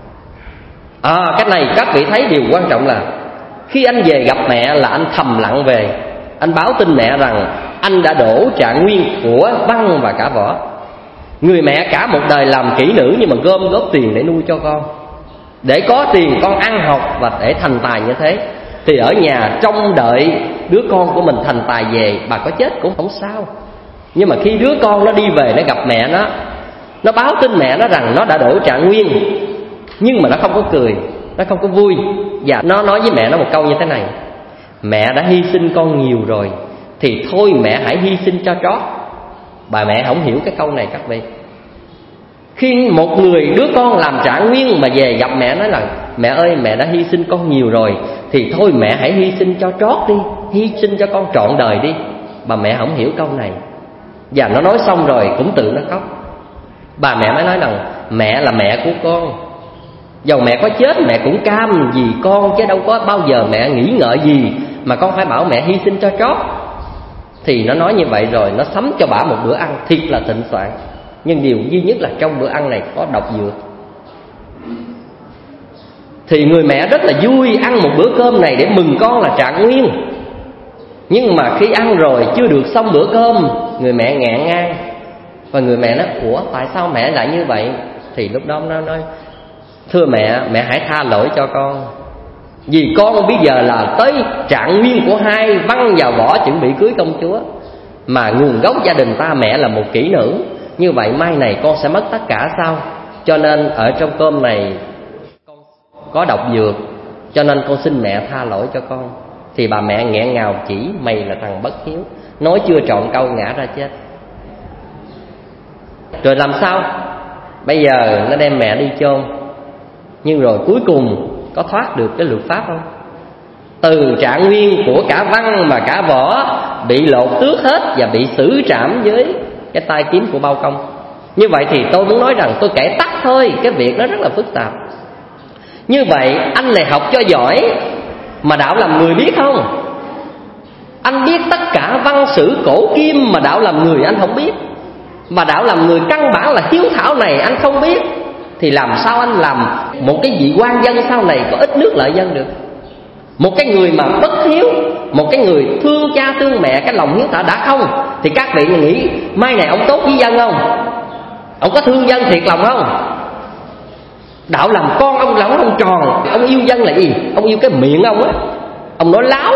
Cái này các vị thấy điều quan trọng là khi anh về gặp mẹ là anh thầm lặng về, anh báo tin mẹ rằng anh đã đỗ Trạng Nguyên của văn và cả võ. Người mẹ cả một đời làm kỹ nữ nhưng mà gom góp tiền để nuôi cho con, để có tiền con ăn học và để thành tài như thế. Thì ở nhà trông đợi đứa con của mình thành tài về, bà có chết cũng không sao. Nhưng mà khi đứa con nó đi về nó gặp mẹ nó báo tin mẹ nó rằng nó đã đỗ Trạng Nguyên, nhưng mà nó không có cười, nó không có vui. Và nó nói với mẹ nó một câu như thế này: mẹ đã hy sinh con nhiều rồi, thì thôi mẹ hãy hy sinh cho trót. Bà mẹ không hiểu cái câu này các vị. Khi một người đứa con làm Trạng Nguyên mà về gặp mẹ nói là mẹ ơi mẹ đã hy sinh con nhiều rồi, thì thôi mẹ hãy hy sinh cho trót đi, hy sinh cho con trọn đời đi. Bà mẹ không hiểu câu này. Và nó nói xong rồi cũng tự nó khóc. Bà mẹ mới nói rằng mẹ là mẹ của con, dầu mẹ có chết mẹ cũng cam vì con, chứ đâu có bao giờ mẹ nghĩ ngợi gì mà con phải bảo mẹ hy sinh cho trót. Thì nó nói như vậy rồi nó sắm cho bà một bữa ăn thiệt là thịnh soạn. Nhưng điều duy nhất là trong bữa ăn này có độc dược. Thì người mẹ rất là vui ăn một bữa cơm này để mừng con là Trạng Nguyên. Nhưng mà khi ăn rồi chưa được xong bữa cơm, người mẹ nghẹn ngang. Và người mẹ nói ủa tại sao mẹ lại như vậy? Thì lúc đó nó nói thưa mẹ, mẹ hãy tha lỗi cho con. Vì con bây giờ là tới Trạng Nguyên của hai, văn và võ chuẩn bị cưới công chúa. Mà nguồn gốc gia đình ta mẹ là một kỹ nữ, như vậy mai này con sẽ mất tất cả sao? Cho nên ở trong cơm này con có độc dược, cho nên con xin mẹ tha lỗi cho con. Thì bà mẹ nghẹn ngào chỉ mày là thằng bất hiếu. Nói chưa trọn câu ngã ra chết. Rồi làm sao? Bây giờ nó đem mẹ đi chôn. Nhưng rồi cuối cùng có thoát được cái luật pháp không? Từ Trạng Nguyên của cả văn mà cả võ bị lột tước hết và bị xử trảm với cái tay kiếm của Bao Công. Như vậy thì tôi muốn nói rằng tôi kể tắt thôi, cái việc nó rất là phức tạp. Như vậy anh này học cho giỏi mà đạo làm người biết không? Anh biết tất cả văn sử cổ kim mà đạo làm người anh không biết. Mà đạo làm người căn bản là hiếu thảo này anh không biết, thì làm sao anh làm một cái vị quan dân sau này có ích nước lợi dân được? Một cái người mà bất hiếu, một cái người thương cha thương mẹ, cái lòng hiếu thảo đã không, thì các vị nghĩ mai này ông tốt với dân không? Ông có thương dân thiệt lòng không? Đạo làm con ông là ông tròn. Ông yêu dân là gì? Ông yêu cái miệng ông á. Ông nói láo.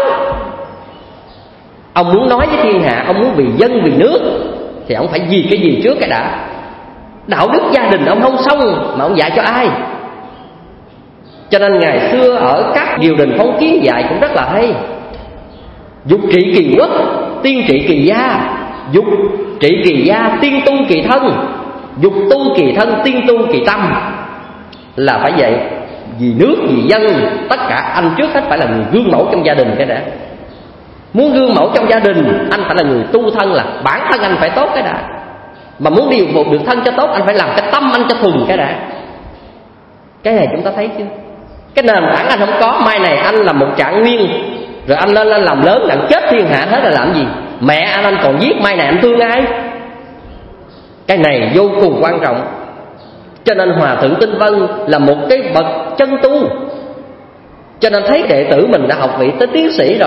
Ông muốn nói với thiên hạ, ông muốn vì dân vì nước, thì ông phải vì cái gì trước cái đã. Đạo đức gia đình ông không xong mà ông dạy cho ai? Cho nên ngày xưa ở các triều đình phong kiến dạy cũng rất là hay. Dục trị kỳ quốc, tiên trị kỳ gia. Dục trị kỳ gia, tiên tu kỳ thân. Dục tu kỳ thân, tiên tu kỳ tâm. Là phải vậy. Vì nước, vì dân, tất cả anh trước hết phải là người gương mẫu trong gia đình cái đã. Muốn gương mẫu trong gia đình, anh phải là người tu thân, là bản thân anh phải tốt cái đã. Mà muốn điều phục được thân cho tốt, anh phải làm cái tâm anh cho thuần cái đã. Cái này chúng ta thấy chưa? Cái nền tảng anh không có, mai này anh là một Trạng Nguyên, rồi anh lên anh làm lớn, anh chết thiên hạ hết là làm gì? Mẹ anh còn giết, mai này anh thương ai? Cái này vô cùng quan trọng. Cho nên Hòa Thượng Tinh Vân là một cái bậc chân tu. Cho nên thấy đệ tử mình đã học vị tới tiến sĩ rồi,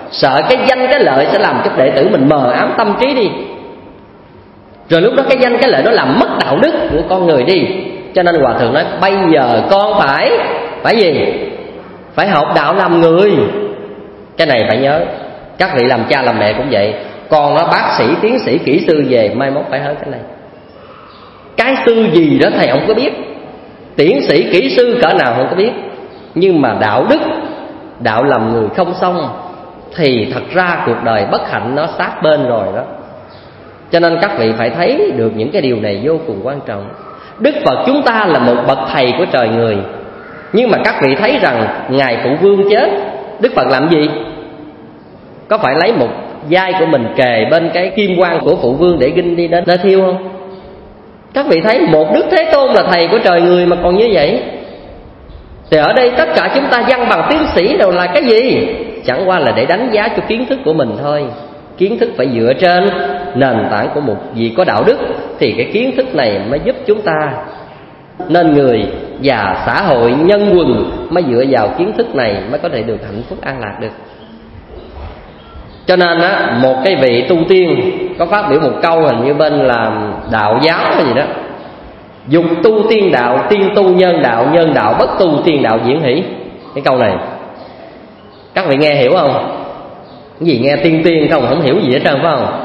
Sợ cái danh cái lợi sẽ làm cho đệ tử mình mờ ám tâm trí đi, rồi lúc đó cái danh cái lợi nó làm mất đạo đức của con người đi. Cho nên Hòa Thượng nói bây giờ con phải gì? Phải học đạo làm người. Cái này phải nhớ. Các vị làm cha làm mẹ cũng vậy. Con nó bác sĩ, tiến sĩ, kỹ sư về mai mốt phải hết cái này. Cái sư gì đó thầy không có biết, tiến sĩ, kỹ sư cỡ nào không có biết, nhưng mà đạo đức, đạo làm người không xong thì thật ra cuộc đời bất hạnh nó sát bên rồi đó. Cho nên các vị phải thấy được những cái điều này vô cùng quan trọng. Đức Phật chúng ta là một bậc thầy của trời người, nhưng mà các vị thấy rằng Ngài Phụ Vương chết, Đức Phật làm gì? Có phải lấy một vai của mình kề bên cái kim quan của Phụ Vương để ghinh đi đến nơi thiêu không? Các vị thấy một Đức Thế Tôn là thầy của trời người mà còn như vậy. Thì ở đây tất cả chúng ta văn bằng tiến sĩ đều là cái gì? Chẳng qua là để đánh giá cho kiến thức của mình thôi. Kiến thức phải dựa trên nền tảng của một vị có đạo đức, thì cái kiến thức này mới giúp chúng ta nên người, và xã hội nhân quần mới dựa vào kiến thức này mới có thể được hạnh phúc an lạc được. Cho nên á, một cái vị tu tiên có phát biểu một câu, hình như bên là đạo giáo hay gì đó: dục tu tiên đạo, tiên tu nhân đạo, nhân đạo bất tu, tiên đạo diễn hỷ. Cái câu này các vị nghe hiểu không? Cái gì nghe tiên tiên không hiểu gì hết trơn phải không?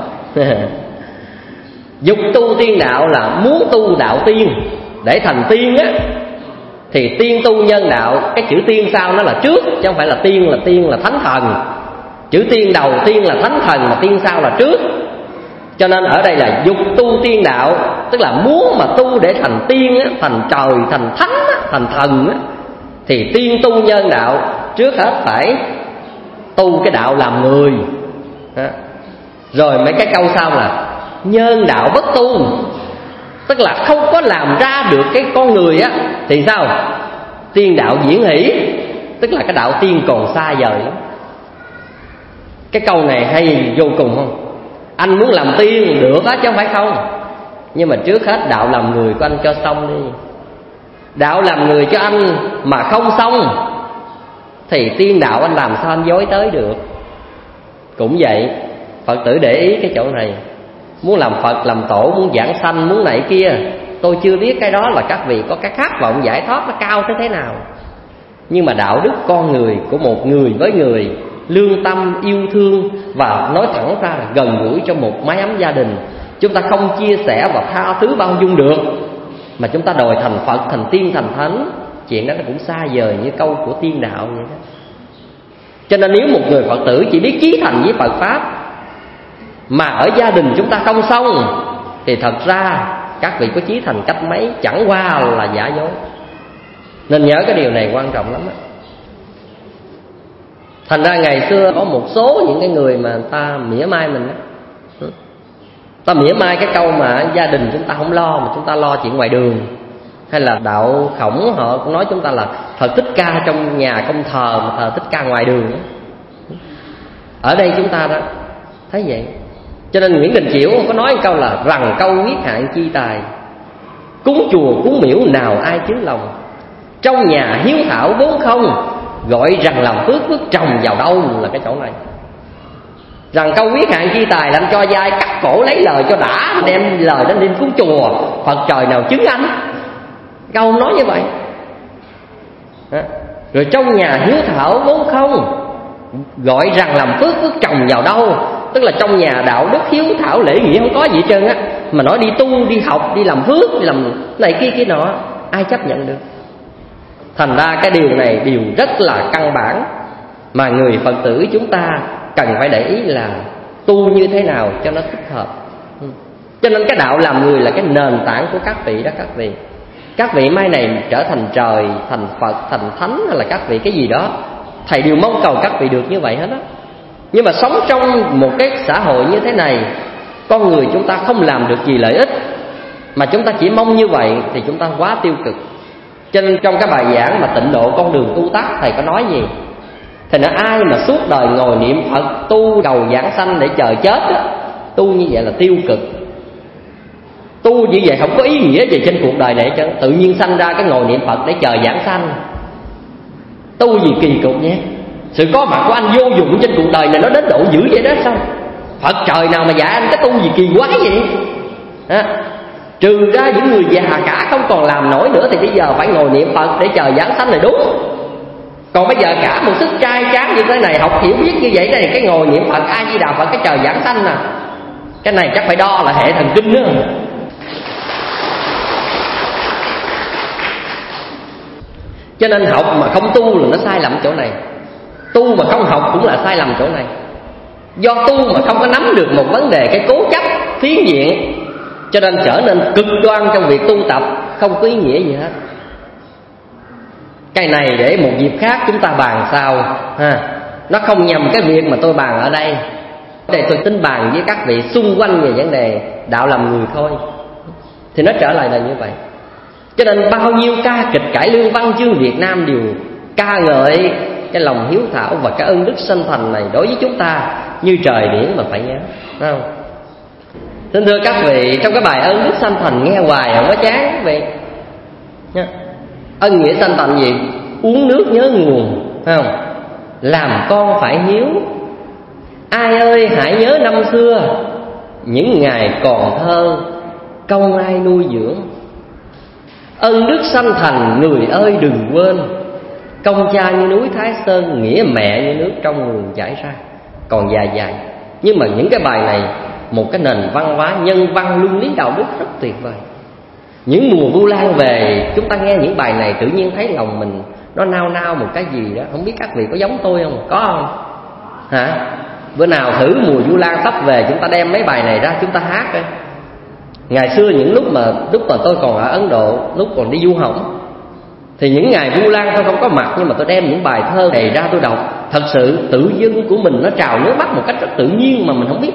Dục tu tiên đạo là muốn tu đạo tiên để thành tiên á, thì tiên tu nhân đạo, cái chữ tiên sau nó là trước, chứ không phải là tiên là thánh thần. Chữ tiên đầu tiên là thánh thần, mà tiên sau là trước. Cho nên ở đây là dục tu tiên đạo, tức là muốn mà tu để thành tiên á, thành trời, thành thánh á, thành thần á, thì tiên tu nhân đạo trước hết phải tu cái đạo làm người. Rồi mấy cái câu sau là nhân đạo bất tu, tức là không có làm ra được cái con người á, thì sao? Tiên đạo diễn hỷ, tức là cái đạo tiên còn xa vời lắm. Cái câu này hay vô cùng không? Anh muốn làm tiên được á chứ không phải không, nhưng mà trước hết đạo làm người của anh cho xong đi. Đạo làm người cho anh mà không xong thì tiên đạo anh làm sao anh dối tới được. Cũng vậy, Phật tử để ý cái chỗ này. Muốn làm Phật, làm tổ, muốn giảng sanh, muốn này kia, tôi chưa biết cái đó là các vị có cái khát vọng giải thoát nó cao tới thế nào. Nhưng mà đạo đức con người của một người với người, lương tâm, yêu thương, và nói thẳng ra là gần gũi trong một mái ấm gia đình, chúng ta không chia sẻ và tha thứ bao dung được, mà chúng ta đòi thành Phật, thành tiên, thành thánh, chuyện đó nó cũng xa vời như câu của tiên đạo vậy đó. Cho nên nếu một người Phật tử chỉ biết chí thành với Phật Pháp mà ở gia đình chúng ta không xong, thì thật ra các vị có chí thành cách mấy chẳng qua là giả dối. Nên nhớ cái điều này quan trọng lắm đó. Thành ra ngày xưa có một số những cái người mà ta mỉa mai mình đó, ta mỉa mai cái câu mà gia đình chúng ta không lo mà chúng ta lo chuyện ngoài đường. Hay là đạo Khổng họ cũng nói chúng ta là thờ Thích Ca trong nhà công thờ mà thờ Thích Ca ngoài đường đó. Ở đây chúng ta đó thấy vậy. Cho nên Nguyễn Đình Chiểu có nói câu là rằng câu quyết hạn chi tài, cúng chùa cúng miễu nào ai chứ lòng, trong nhà hiếu thảo vốn không, gọi rằng làm phước phước trồng vào đâu. Là cái chỗ này. Rằng câu quyết hạn chi tài làm cho dai cắt cổ lấy lời cho đã, đem lời đến cúng chùa, Phật trời nào chứng anh. Câu nói như vậy. Rồi trong nhà hiếu thảo vốn không, gọi rằng làm phước phước trồng vào đâu. Tức là trong nhà đạo đức hiếu thảo lễ nghĩa không có gì hết trơn á, mà nói đi tu, đi học, đi làm phước, đi làm này kia kia nọ, ai chấp nhận được. Thành ra cái điều này điều rất là căn bản, mà người Phật tử chúng ta cần phải để ý là tu như thế nào cho nó thích hợp. Cho nên cái đạo làm người là cái nền tảng của các vị đó các vị. Các vị mai này trở thành trời, thành Phật, thành Thánh, hay là các vị cái gì đó, thầy đều mong cầu các vị được như vậy hết á. Nhưng mà sống trong một cái xã hội như thế này, con người chúng ta không làm được gì lợi ích, mà chúng ta chỉ mong như vậy thì chúng ta quá tiêu cực. Cho nên trong cái bài giảng mà Tịnh Độ Con Đường Tu Tắc, thầy có nói gì? Thì nói ai mà suốt đời ngồi niệm Phật, tu cầu giảng sanh để chờ chết á, tu như vậy là tiêu cực. Tu như vậy không có ý nghĩa gì trên cuộc đời này chứ. Tự nhiên sanh ra cái ngồi niệm Phật để chờ giảng sanh, tu gì kỳ cục nhé. Sự có mặt của anh vô dụng trên cuộc đời này nó đến độ dữ vậy đó sao? Phật trời nào mà dạy anh cái tu gì kỳ quái vậy? Trừ ra những người già cả không còn làm nổi nữa thì bây giờ phải ngồi niệm Phật để chờ giảng sanh là đúng. Còn bây giờ cả một sức trai tráng như thế này, học hiểu biết như vậy này, cái ngồi niệm Phật A Di Đà Phật cái chờ giảng sanh nè, cái này chắc phải đo là hệ thần kinh nữa. Cho nên học mà không tu là nó sai lầm chỗ này, tu mà không học cũng là sai lầm chỗ này. Do tu mà không có nắm được một vấn đề, cái cố chấp phiến diện, cho nên trở nên cực đoan trong việc tu tập, không có ý nghĩa gì hết. Cái này để một dịp khác chúng ta bàn sau ha. Nó không nhằm cái việc mà tôi bàn ở đây. Để tôi tính bàn với các vị xung quanh về vấn đề đạo làm người thôi. Thì nó trở lại là như vậy. Cho nên bao nhiêu ca kịch cải lương văn chương Việt Nam đều ca ngợi cái lòng hiếu thảo và cái ơn đức sanh thành này đối với chúng ta như trời biển mà phải nhớ, phải không? Xin thưa các vị, trong cái bài ơn đức sanh thành nghe hoài không có chán các vị. Ân nghĩa sanh thành gì? Uống nước nhớ nguồn, phải không? Làm con phải hiếu. Ai ơi hãy nhớ năm xưa, những ngày còn thơ, công ai nuôi dưỡng. Ân đức sanh thành người ơi đừng quên, công cha như núi Thái Sơn, nghĩa mẹ như nước trong nguồn chảy ra. Còn dài dài. Nhưng mà những cái bài này một cái nền văn hóa nhân văn luân lý đạo đức rất tuyệt vời. Những mùa Vu Lan về, chúng ta nghe những bài này tự nhiên thấy lòng mình nó nao nao một cái gì đó. Không biết các vị có giống tôi không? Có không? Hả? Bữa nào thử mùa Vu Lan sắp về, chúng ta đem mấy bài này ra chúng ta hát coi. Ngày xưa những lúc mà tôi còn ở Ấn Độ, lúc còn đi du học, thì những ngày Vu Lan tôi không có mặt, nhưng mà tôi đem những bài thơ này ra tôi đọc. Thật sự tự dưng của mình nó trào nước mắt một cách rất tự nhiên mà mình không biết.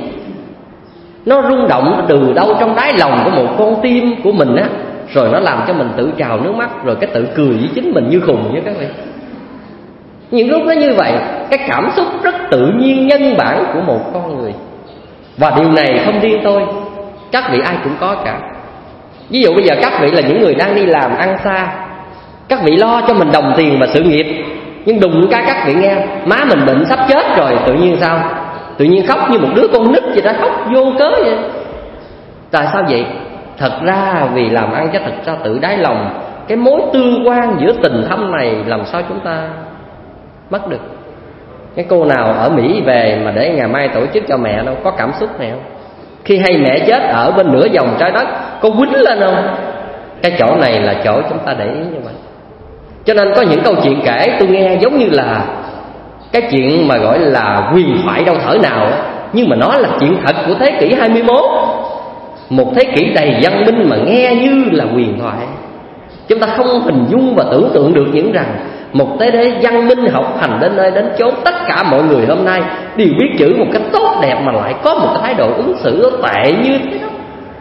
Nó rung động từ đâu trong đáy lòng của một con tim của mình á, rồi nó làm cho mình tự trào nước mắt, rồi cái tự cười với chính mình như khùng với các vị. Những lúc nó như vậy, cái cảm xúc rất tự nhiên nhân bản của một con người. Và điều này không riêng tôi, các vị ai cũng có cả. Ví dụ bây giờ các vị là những người đang đi làm ăn xa, các vị lo cho mình đồng tiền và sự nghiệp, nhưng đùng cái các vị nghe má mình bệnh sắp chết rồi, tự nhiên sao? Tự nhiên khóc như một đứa con nít vậy đó, khóc vô cớ vậy. Tại sao vậy? Thật ra vì làm ăn cho thật ra tự đáy lòng, cái mối tương quan giữa tình thâm này làm sao chúng ta mất được. Cái cô nào ở Mỹ về mà để ngày mai tổ chức cho mẹ đâu, có cảm xúc này không? Khi hay mẹ chết ở bên nửa vòng trái đất, có quýnh lên không? Cái chỗ này là chỗ chúng ta để ý như vậy. Cho nên có những câu chuyện kể tôi nghe giống như là cái chuyện mà gọi là huyền thoại đâu thở nào ấy. Nhưng mà nó là chuyện thật của thế kỷ 21, một thế kỷ đầy văn minh mà nghe như là huyền thoại. Chúng ta không hình dung và tưởng tượng được những rằng một thế giới văn minh học hành đến nơi đến chốn, tất cả mọi người hôm nay đều biết chữ một cách tốt đẹp mà lại có một cái thái độ ứng xử tệ như thế đó.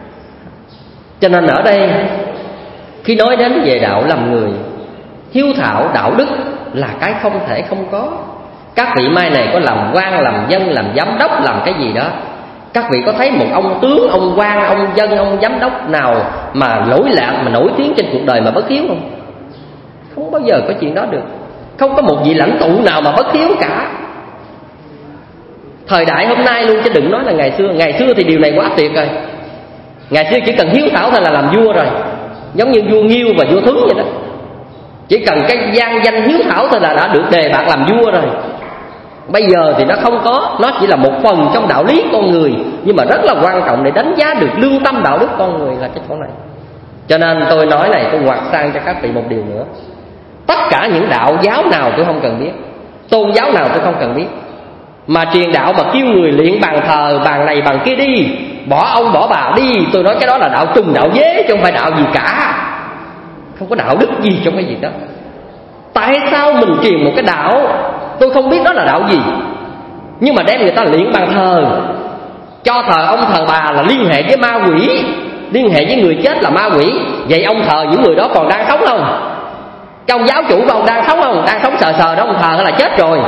Cho nên ở đây khi nói đến về đạo làm người, hiếu thảo đạo đức là cái không thể không có. Các vị mai này có làm quan, làm dân, làm giám đốc, làm cái gì đó, các vị có thấy một ông tướng, ông quan, ông dân, ông giám đốc nào mà lỗi lạc, mà nổi tiếng trên cuộc đời mà bất hiếu không? Không bao giờ có chuyện đó được. Không có một vị lãnh tụ nào mà bất hiếu cả. Thời đại hôm nay luôn chứ đừng nói là ngày xưa. Ngày xưa thì điều này quá tuyệt rồi. Ngày xưa chỉ cần hiếu thảo thôi là làm vua rồi, giống như vua Nghiêu và vua Thuấn vậy đó. Chỉ cần cái gian danh hiếu thảo thôi là đã được đề bạt làm vua rồi. Bây giờ thì nó không có, nó chỉ là một phần trong đạo lý con người, nhưng mà rất là quan trọng để đánh giá được lương tâm đạo đức con người là cái chỗ này. Cho nên tôi nói này, tôi ngoặt sang cho các vị một điều nữa. Tất cả những đạo giáo nào tôi không cần biết, tôn giáo nào tôi không cần biết, mà truyền đạo mà kêu người luyện bàn thờ, bàn này bàn kia đi, bỏ ông bỏ bà đi, tôi nói cái đó là đạo trùng đạo dế chứ không phải đạo gì cả. Không có đạo đức gì trong cái gì đó. Tại sao mình truyền một cái đạo tôi không biết đó là đạo gì, nhưng mà đem người ta luyện bàn thờ, cho thờ ông thờ bà là liên hệ với ma quỷ, liên hệ với người chết là ma quỷ. Vậy ông thờ những người đó còn đang sống không? Cái ông giáo chủ của ông đang sống không? Đang sống sờ sờ đó, ông thờ hay là chết rồi?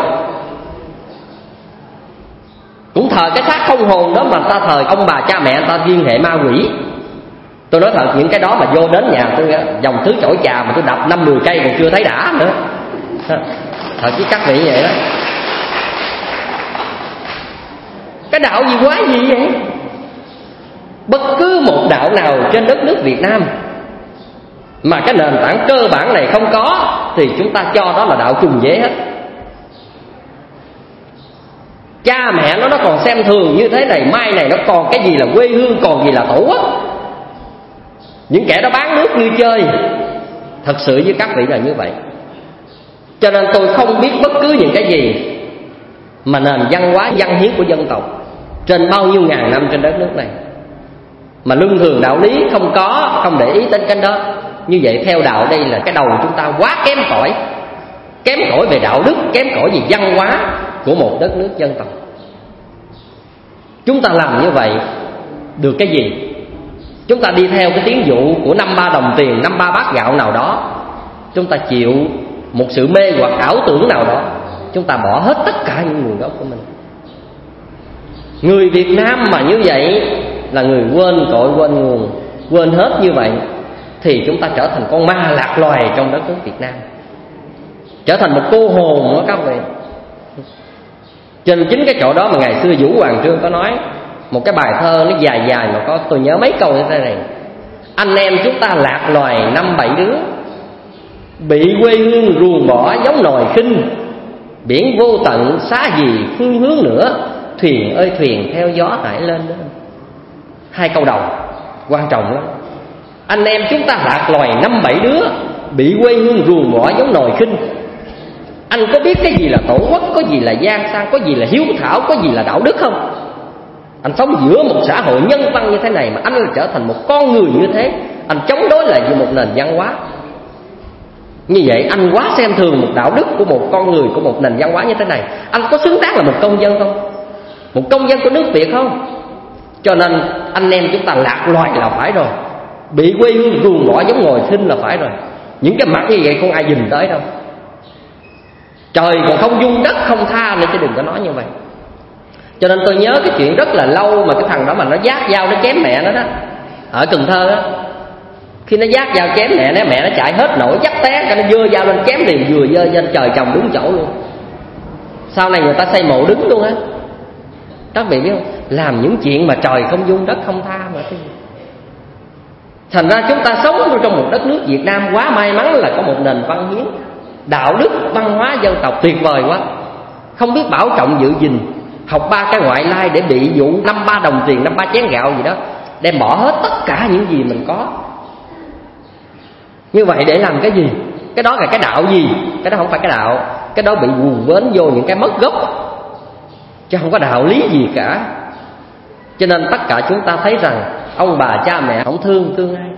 Cũng thờ cái xác không hồn đó mà ta thờ ông bà cha mẹ ta liên hệ ma quỷ. Tôi nói thật, những cái đó mà vô đến nhà tôi dòng thứ chổi trà mà tôi đập 5-10 cây còn chưa thấy đã nữa. Thật với các vị vậy đó. Cái đạo gì quá gì vậy? Bất cứ một đạo nào trên đất nước Việt Nam mà cái nền tảng cơ bản này không có thì chúng ta cho đó là đạo trùng dế hết. Cha mẹ nó còn xem thường như thế này, mai này nó còn cái gì là quê hương, còn gì là tổ quốc. Những kẻ đó bán nước như chơi. Thật sự với các vị là như vậy. Cho nên tôi không biết bất cứ những cái gì mà nền văn hóa văn hiến của dân tộc trên bao nhiêu ngàn năm trên đất nước này mà luân thường đạo lý không có, không để ý đến cái đó. Như vậy theo đạo đây là cái đầu chúng ta quá kém cỏi. Kém cỏi về đạo đức, kém cỏi về văn hóa của một đất nước dân tộc. Chúng ta làm như vậy được cái gì? Chúng ta đi theo cái tiếng dụ của 5-3 đồng tiền, 5-3 bát gạo nào đó. Chúng ta chịu một sự mê hoặc ảo tưởng nào đó. Chúng ta bỏ hết tất cả những nguồn gốc của mình. Người Việt Nam mà như vậy là người quên cội, quên nguồn, quên hết như vậy thì chúng ta trở thành con ma lạc loài trong đất nước Việt Nam, trở thành một cô hồn đó các vị. Trên chính cái chỗ đó mà ngày xưa Vũ Hoàng Trương có nói một cái bài thơ nó dài dài mà có tôi nhớ mấy câu như thế này: anh em chúng ta lạc loài 5-7 đứa, bị quê hương ruồng bỏ giống nòi khinh, biển vô tận xá gì phương hướng nữa, thuyền ơi thuyền theo gió hải lên đó. Hai câu đầu quan trọng lắm. Anh em chúng ta lạc loài 5-7 đứa, bị quê hương ruồng bỏ giống nòi khinh. Anh có biết cái gì là tổ quốc, có gì là gian sang, có gì là hiếu thảo, có gì là đạo đức không? Anh sống giữa một xã hội nhân văn như thế này mà anh lại trở thành một con người như thế. Anh chống đối lại với một nền văn hóa như vậy. Anh quá xem thường một đạo đức của một con người, của một nền văn hóa như thế này. Anh có xứng đáng là một công dân không? Một công dân của nước Việt không? Cho nên anh em chúng ta lạc loài là phải rồi, bị quê hương ruồng bỏ giống ngồi khinh là phải rồi. Những cái mặt như vậy không ai nhìn tới đâu. Trời còn không dung đất không tha nữa chứ đừng có nói như vậy. Cho nên tôi nhớ cái chuyện rất là lâu mà cái thằng đó mà nó vác dao nó chém mẹ nó đó, ở Cần Thơ đó. Khi nó vác dao chém mẹ nó chạy hết nổi, dắt té cái nó dơ dao lên chém liền, vừa dơ lên trời trồng đúng chỗ luôn. Sau này người ta xây mộ đứng luôn á. Các vị biết không? Làm những chuyện mà trời không dung đất không tha mà cái gì. Thành ra chúng ta sống trong một đất nước Việt Nam quá may mắn là có một nền văn hiến, đạo đức, văn hóa dân tộc tuyệt vời quá. Không biết bảo trọng giữ gìn, học 3 cái ngoại lai để bị dụ 5-3 đồng tiền, 5-3 chén gạo gì đó, đem bỏ hết tất cả những gì mình có. Như vậy để làm cái gì? Cái đó là cái đạo gì? Cái đó không phải cái đạo. Cái đó bị guồng vến vô những cái mất gốc, chứ không có đạo lý gì cả. Cho nên tất cả chúng ta thấy rằng ông bà cha mẹ không thương ai.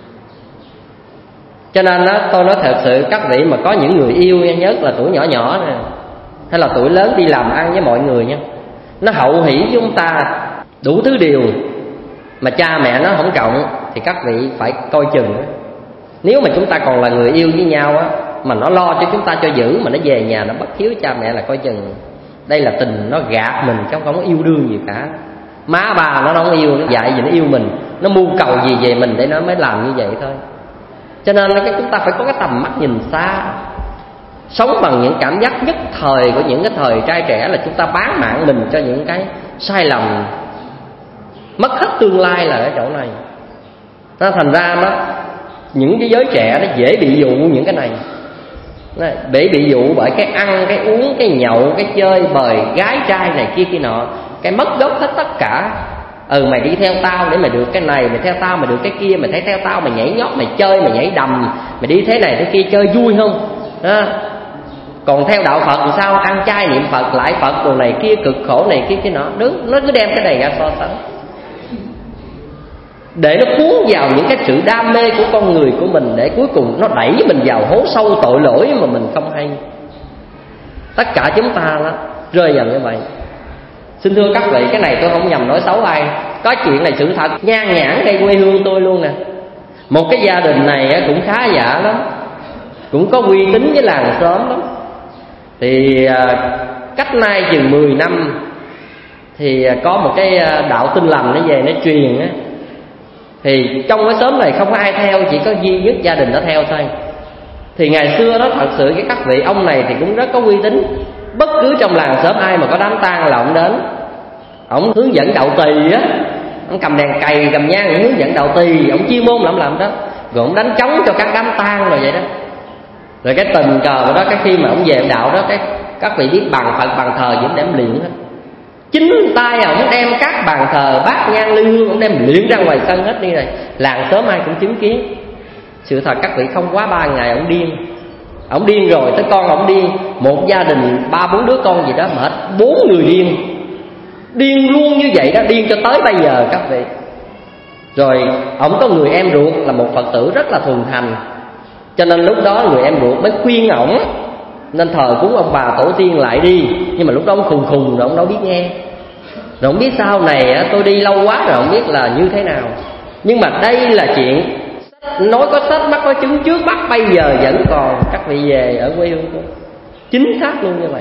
Cho nên đó, tôi nói thật sự các vị mà có những người yêu nha, nhất là tuổi nhỏ nhỏ nè, hay là tuổi lớn đi làm ăn với mọi người nha, nó hậu hỷ với chúng ta đủ thứ điều mà cha mẹ nó không cộng thì các vị phải coi chừng đó. Nếu mà chúng ta còn là người yêu với nhau á, mà nó lo cho chúng ta cho giữ, mà nó về nhà nó bất hiếu cha mẹ là coi chừng đây là tình nó gạt mình chứ không có yêu đương gì cả. Má bà nó không yêu, nó dạy gì nó yêu mình, nó mưu cầu gì về mình để nó mới làm như vậy thôi. Cho nên chúng ta phải có cái tầm mắt nhìn xa, sống bằng những cảm giác nhất thời của những cái thời trai trẻ, là chúng ta bán mạng mình cho những cái sai lầm, mất hết tương lai là ở chỗ này. Nó thành ra đó, những cái giới trẻ nó dễ bị dụ những cái này, để bị dụ bởi cái ăn, cái uống, cái nhậu, cái chơi bời, gái trai này kia kia nọ, cái mất gốc hết tất cả. Mày đi theo tao để mày được cái này, mày theo tao mày được cái kia, mày thấy theo tao mày nhảy nhót, mày chơi, mày nhảy đầm, mày đi thế này thế kia chơi vui không? Còn theo đạo Phật thì sao? Ăn chay niệm Phật, lại Phật đồ này kia, cực khổ này kia kia nọ. Nó cứ đem cái này ra so sánh để nó cuốn vào những cái sự đam mê của con người của mình, để cuối cùng nó đẩy mình vào hố sâu tội lỗi mà mình không hay. Tất cả chúng ta đó rơi vào như vậy. Xin thưa các vị, cái này tôi không nhầm nói xấu ai, có chuyện này sự thật nhan nhản cây quê hương tôi luôn nè. Một cái gia đình này cũng khá giả lắm, cũng có uy tín với làng xóm lắm. Thì cách nay chừng 10 năm thì có một cái đạo Tin Lành nó về nó truyền á. Thì trong cái xóm này không có ai theo, chỉ có duy nhất gia đình nó theo thôi. Thì ngày xưa đó thật sự các vị, ông này thì cũng rất có uy tín. Bất cứ trong làng xóm ai mà có đám tang là ông đến. ổng hướng dẫn đậu tỳ á, ổng cầm đèn cày cầm nhang ổng hướng dẫn đậu tỳ, ổng chuyên môn làm đó, rồi ổng đánh trống cho các đám tang rồi vậy đó. Rồi cái tình cờ đó, cái khi mà ổng về đạo đó, cái các vị biết bàn Phật bàn thờ vẫn đem luyện hết. Chính tay ổng đem các bàn thờ bát nhang ly hương ổng đem luyện ra ngoài sân hết đi này, làng xóm ai cũng chứng kiến. Sự thật các vị không quá 3 ngày ổng điên. Ổng điên rồi tới con ổng điên, một gia đình 3-4 đứa con gì đó mà hết 4 người điên. Điên luôn như vậy đó, điên cho tới bây giờ các vị. Rồi ổng có người em ruột là một Phật tử rất là thuần thành, cho nên lúc đó người em ruột mới khuyên ổng nên thờ cúng ông bà tổ tiên lại đi. Nhưng mà lúc đó ông khùng rồi ông đâu biết nghe. Rồi ông biết sau này tôi đi lâu quá rồi ông biết là như thế nào. Nhưng mà đây là chuyện nói có sách mắt có chứng, trước mắt bây giờ vẫn còn. Các vị về ở quê hương tôi chính xác luôn như vậy.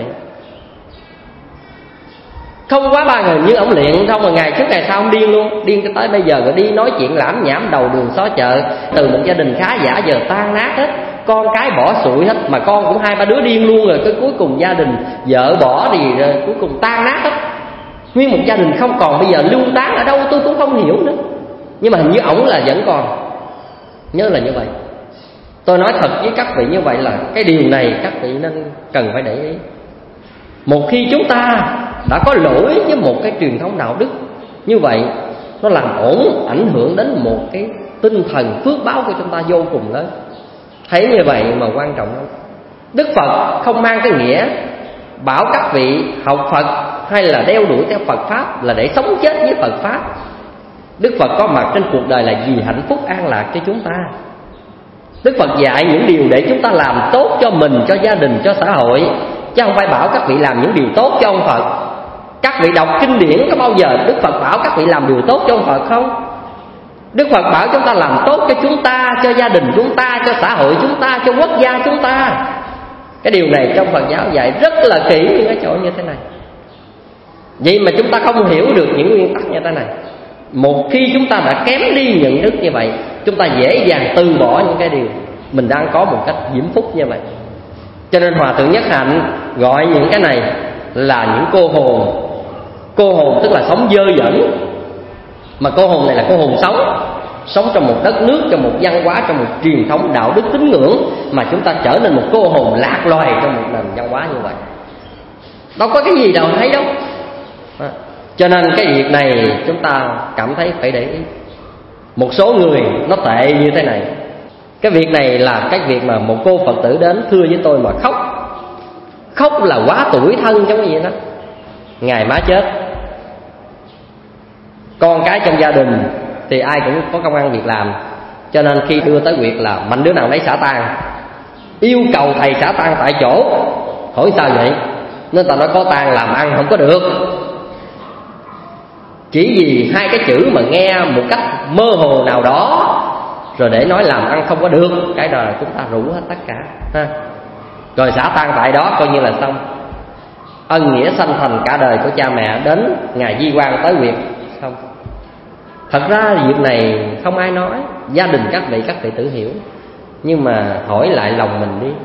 Không quá 3 ngày như ổng luyện xong rồi ngày trước ngày sau ông điên luôn. Điên cho tới bây giờ rồi đi nói chuyện lãm nhảm đầu đường xó chợ. Từ một gia đình khá giả giờ tan nát hết, con cái bỏ sụi hết, mà con cũng 2-3 đứa điên luôn rồi. Cái cuối cùng gia đình vợ bỏ thì rồi cuối cùng tan nát hết. Nguyên một gia đình không còn, bây giờ lưu tán ở đâu tôi cũng không hiểu nữa. Nhưng mà hình như ổng là vẫn còn. Nhớ là như vậy. Tôi nói thật với các vị như vậy là cái điều này các vị nên cần phải để ý. Một khi chúng ta đã có lỗi với một cái truyền thống đạo đức như vậy, nó làm ảnh hưởng đến một cái tinh thần phước báo của chúng ta vô cùng lớn. Thấy như vậy mà quan trọng lắm. Đức Phật không mang cái nghĩa bảo các vị học Phật hay là đeo đuổi theo Phật Pháp là để sống chết với Phật Pháp. Đức Phật có mặt trên cuộc đời là vì hạnh phúc an lạc cho chúng ta. Đức Phật dạy những điều để chúng ta làm tốt cho mình, cho gia đình, cho xã hội, chứ không phải bảo các vị làm những điều tốt cho ông Phật. Các vị đọc kinh điển có bao giờ Đức Phật bảo các vị làm điều tốt cho ông Phật không? Đức Phật bảo chúng ta làm tốt cho chúng ta, cho gia đình chúng ta, cho xã hội chúng ta, cho quốc gia chúng ta. Cái điều này trong Phật giáo dạy rất là kỹ những cái chỗ như thế này. Vậy mà chúng ta không hiểu được những nguyên tắc như thế này. Một khi chúng ta đã kém đi nhận thức như vậy, chúng ta dễ dàng từ bỏ những cái điều mình đang có một cách diễm phúc như vậy. Cho nên Hòa Thượng Nhất Hạnh gọi những cái này là những cô hồn. Cô hồn tức là sống dơ dẫn. Mà cô hồn này là cô hồn sống trong một đất nước, trong một văn hóa, trong một truyền thống đạo đức tín ngưỡng, mà chúng ta trở nên một cô hồn lạc loài trong một nền văn hóa như vậy. Đâu có cái gì đâu thấy đâu. Cho nên cái việc này chúng ta cảm thấy phải để ý. Một số người nó tệ như thế này. Cái việc này là cái việc mà một cô Phật tử đến thưa với tôi mà khóc. Khóc là quá tủi thân giống như vậy đó. Ngày má chết, con cái trong gia đình thì ai cũng có công ăn việc làm, cho nên khi đưa tới việc là mạnh đứa nào lấy xả tang, yêu cầu thầy xả tang tại chỗ. Hỏi sao vậy? Nên ta nói có tang làm ăn không có được. Chỉ vì 2 cái chữ mà nghe một cách mơ hồ nào đó rồi để nói làm ăn không có được, cái đó là chúng ta rủ hết tất cả ha. Rồi xả tang tại đó coi như là xong. Ân nghĩa sanh thành cả đời của cha mẹ đến ngày di quan tới việc xong. Thật ra việc này không ai nói, gia đình các vị tự hiểu. Nhưng mà hỏi lại lòng mình đi.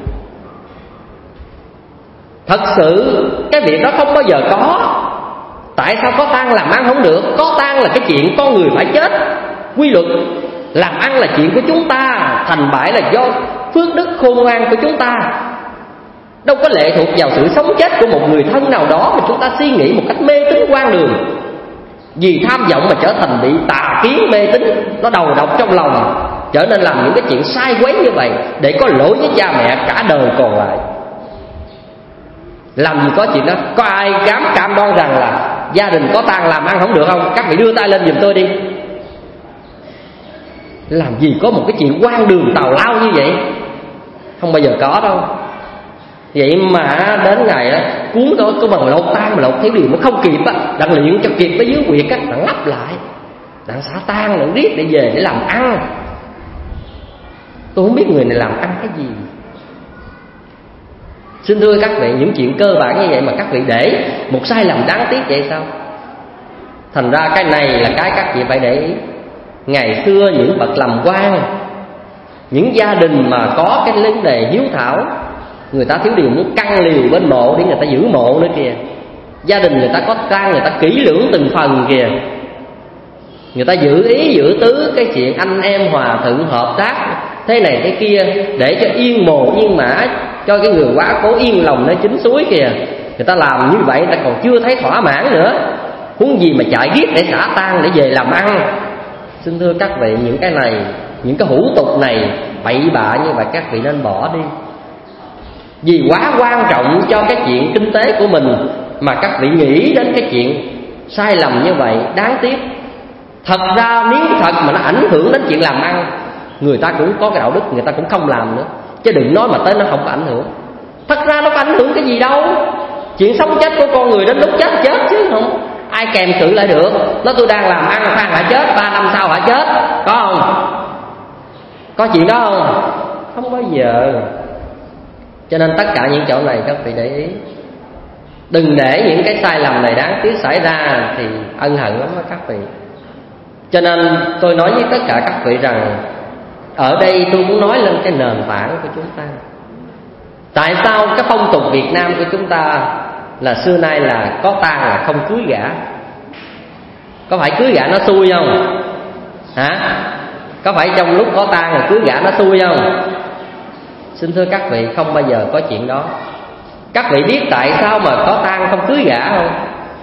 Thật sự cái việc đó không bao giờ có. Tại sao có tang làm ăn không được? Có tang là cái chuyện con người phải chết, quy luật. Làm ăn là chuyện của chúng ta, thành bại là do phước đức khôn ngoan của chúng ta. Đâu có lệ thuộc vào sự sống chết của một người thân nào đó mà chúng ta suy nghĩ một cách mê tín hoang đường. Vì tham vọng mà trở thành bị tà kiến mê tín, nó đầu độc trong lòng, trở nên làm những cái chuyện sai quấy như vậy để có lỗi với cha mẹ cả đời còn lại. Làm gì có chuyện đó. Có ai dám cam đoan rằng là gia đình có tang làm ăn không được không? Các vị đưa tay lên giùm tôi đi. Làm gì có một cái chuyện hoang đường tào lao như vậy. Không bao giờ có đâu. Vậy mà đến ngày đó cuốn đó có bằng lột tang mà lột theo điều nó không kịp á, đặng luyện cho kịp cái dưới quyệt á, đặng lắp lại, đặng xả tang, đặng riết để về để làm ăn. Tôi không biết người này làm ăn cái gì. Xin thưa các vị, những chuyện cơ bản như vậy mà các vị để một sai lầm đáng tiếc vậy sao? Thành ra cái này là cái các vị phải để ý. Ngày xưa những bậc làm quan, những gia đình mà có cái vấn đề hiếu thảo, người ta thiếu điều muốn căng liều bên mộ để người ta giữ mộ nữa kìa. Gia đình người ta có tang, người ta kỹ lưỡng từng phần kìa. Người ta giữ ý giữ tứ cái chuyện anh em hòa thuận hợp tác thế này thế kia, để cho yên mồ yên mã, cho cái người quá cố yên lòng nơi chính suối kìa. Người ta làm như vậy người ta còn chưa thấy thỏa mãn nữa, huống gì mà chạy giết để xả tang để về làm ăn. Xin thưa các vị, những cái này, những cái hủ tục này bậy bạ như vậy các vị nên bỏ đi. Vì quá quan trọng cho cái chuyện kinh tế của mình mà các vị nghĩ đến cái chuyện sai lầm như vậy, đáng tiếc. Thật ra nếu thật mà nó ảnh hưởng đến chuyện làm ăn, người ta cũng có cái đạo đức, người ta cũng không làm nữa. Chứ đừng nói mà tới nó không có ảnh hưởng. Thật ra nó có ảnh hưởng cái gì đâu. Chuyện sống chết của con người đến lúc chết chứ không ai kèm cự lại được. Nói tôi đang làm ăn khoan hả chết, 3 năm sau hả chết, có không? Có chuyện đó không? Không bao giờ. Cho nên tất cả những chỗ này các vị để ý, đừng để những cái sai lầm này đáng tiếc xảy ra thì ân hận lắm đó các vị. Cho nên tôi nói với tất cả các vị rằng, ở đây tôi muốn nói lên cái nền tảng của chúng ta. Tại sao cái phong tục Việt Nam của chúng ta là xưa nay là có tang là không cưới gả? Có phải cưới gả nó xui không? Hả? Có phải trong lúc có tang là cưới gả nó xui không? Xin thưa các vị, không bao giờ có chuyện đó. Các vị biết tại sao mà có tang không cưới gả không?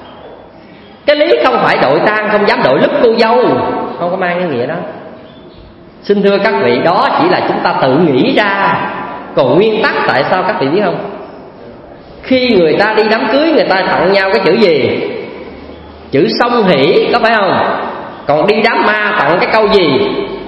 Cái lý không phải đội tang không dám đội lúp cô dâu, không có mang cái nghĩa đó. Xin thưa các vị, đó chỉ là chúng ta tự nghĩ ra. Còn nguyên tắc tại sao các vị biết không? Khi người ta đi đám cưới, người ta tặng nhau cái chữ gì? Chữ song hỷ, có phải không? Còn đi đám ma tặng cái câu gì?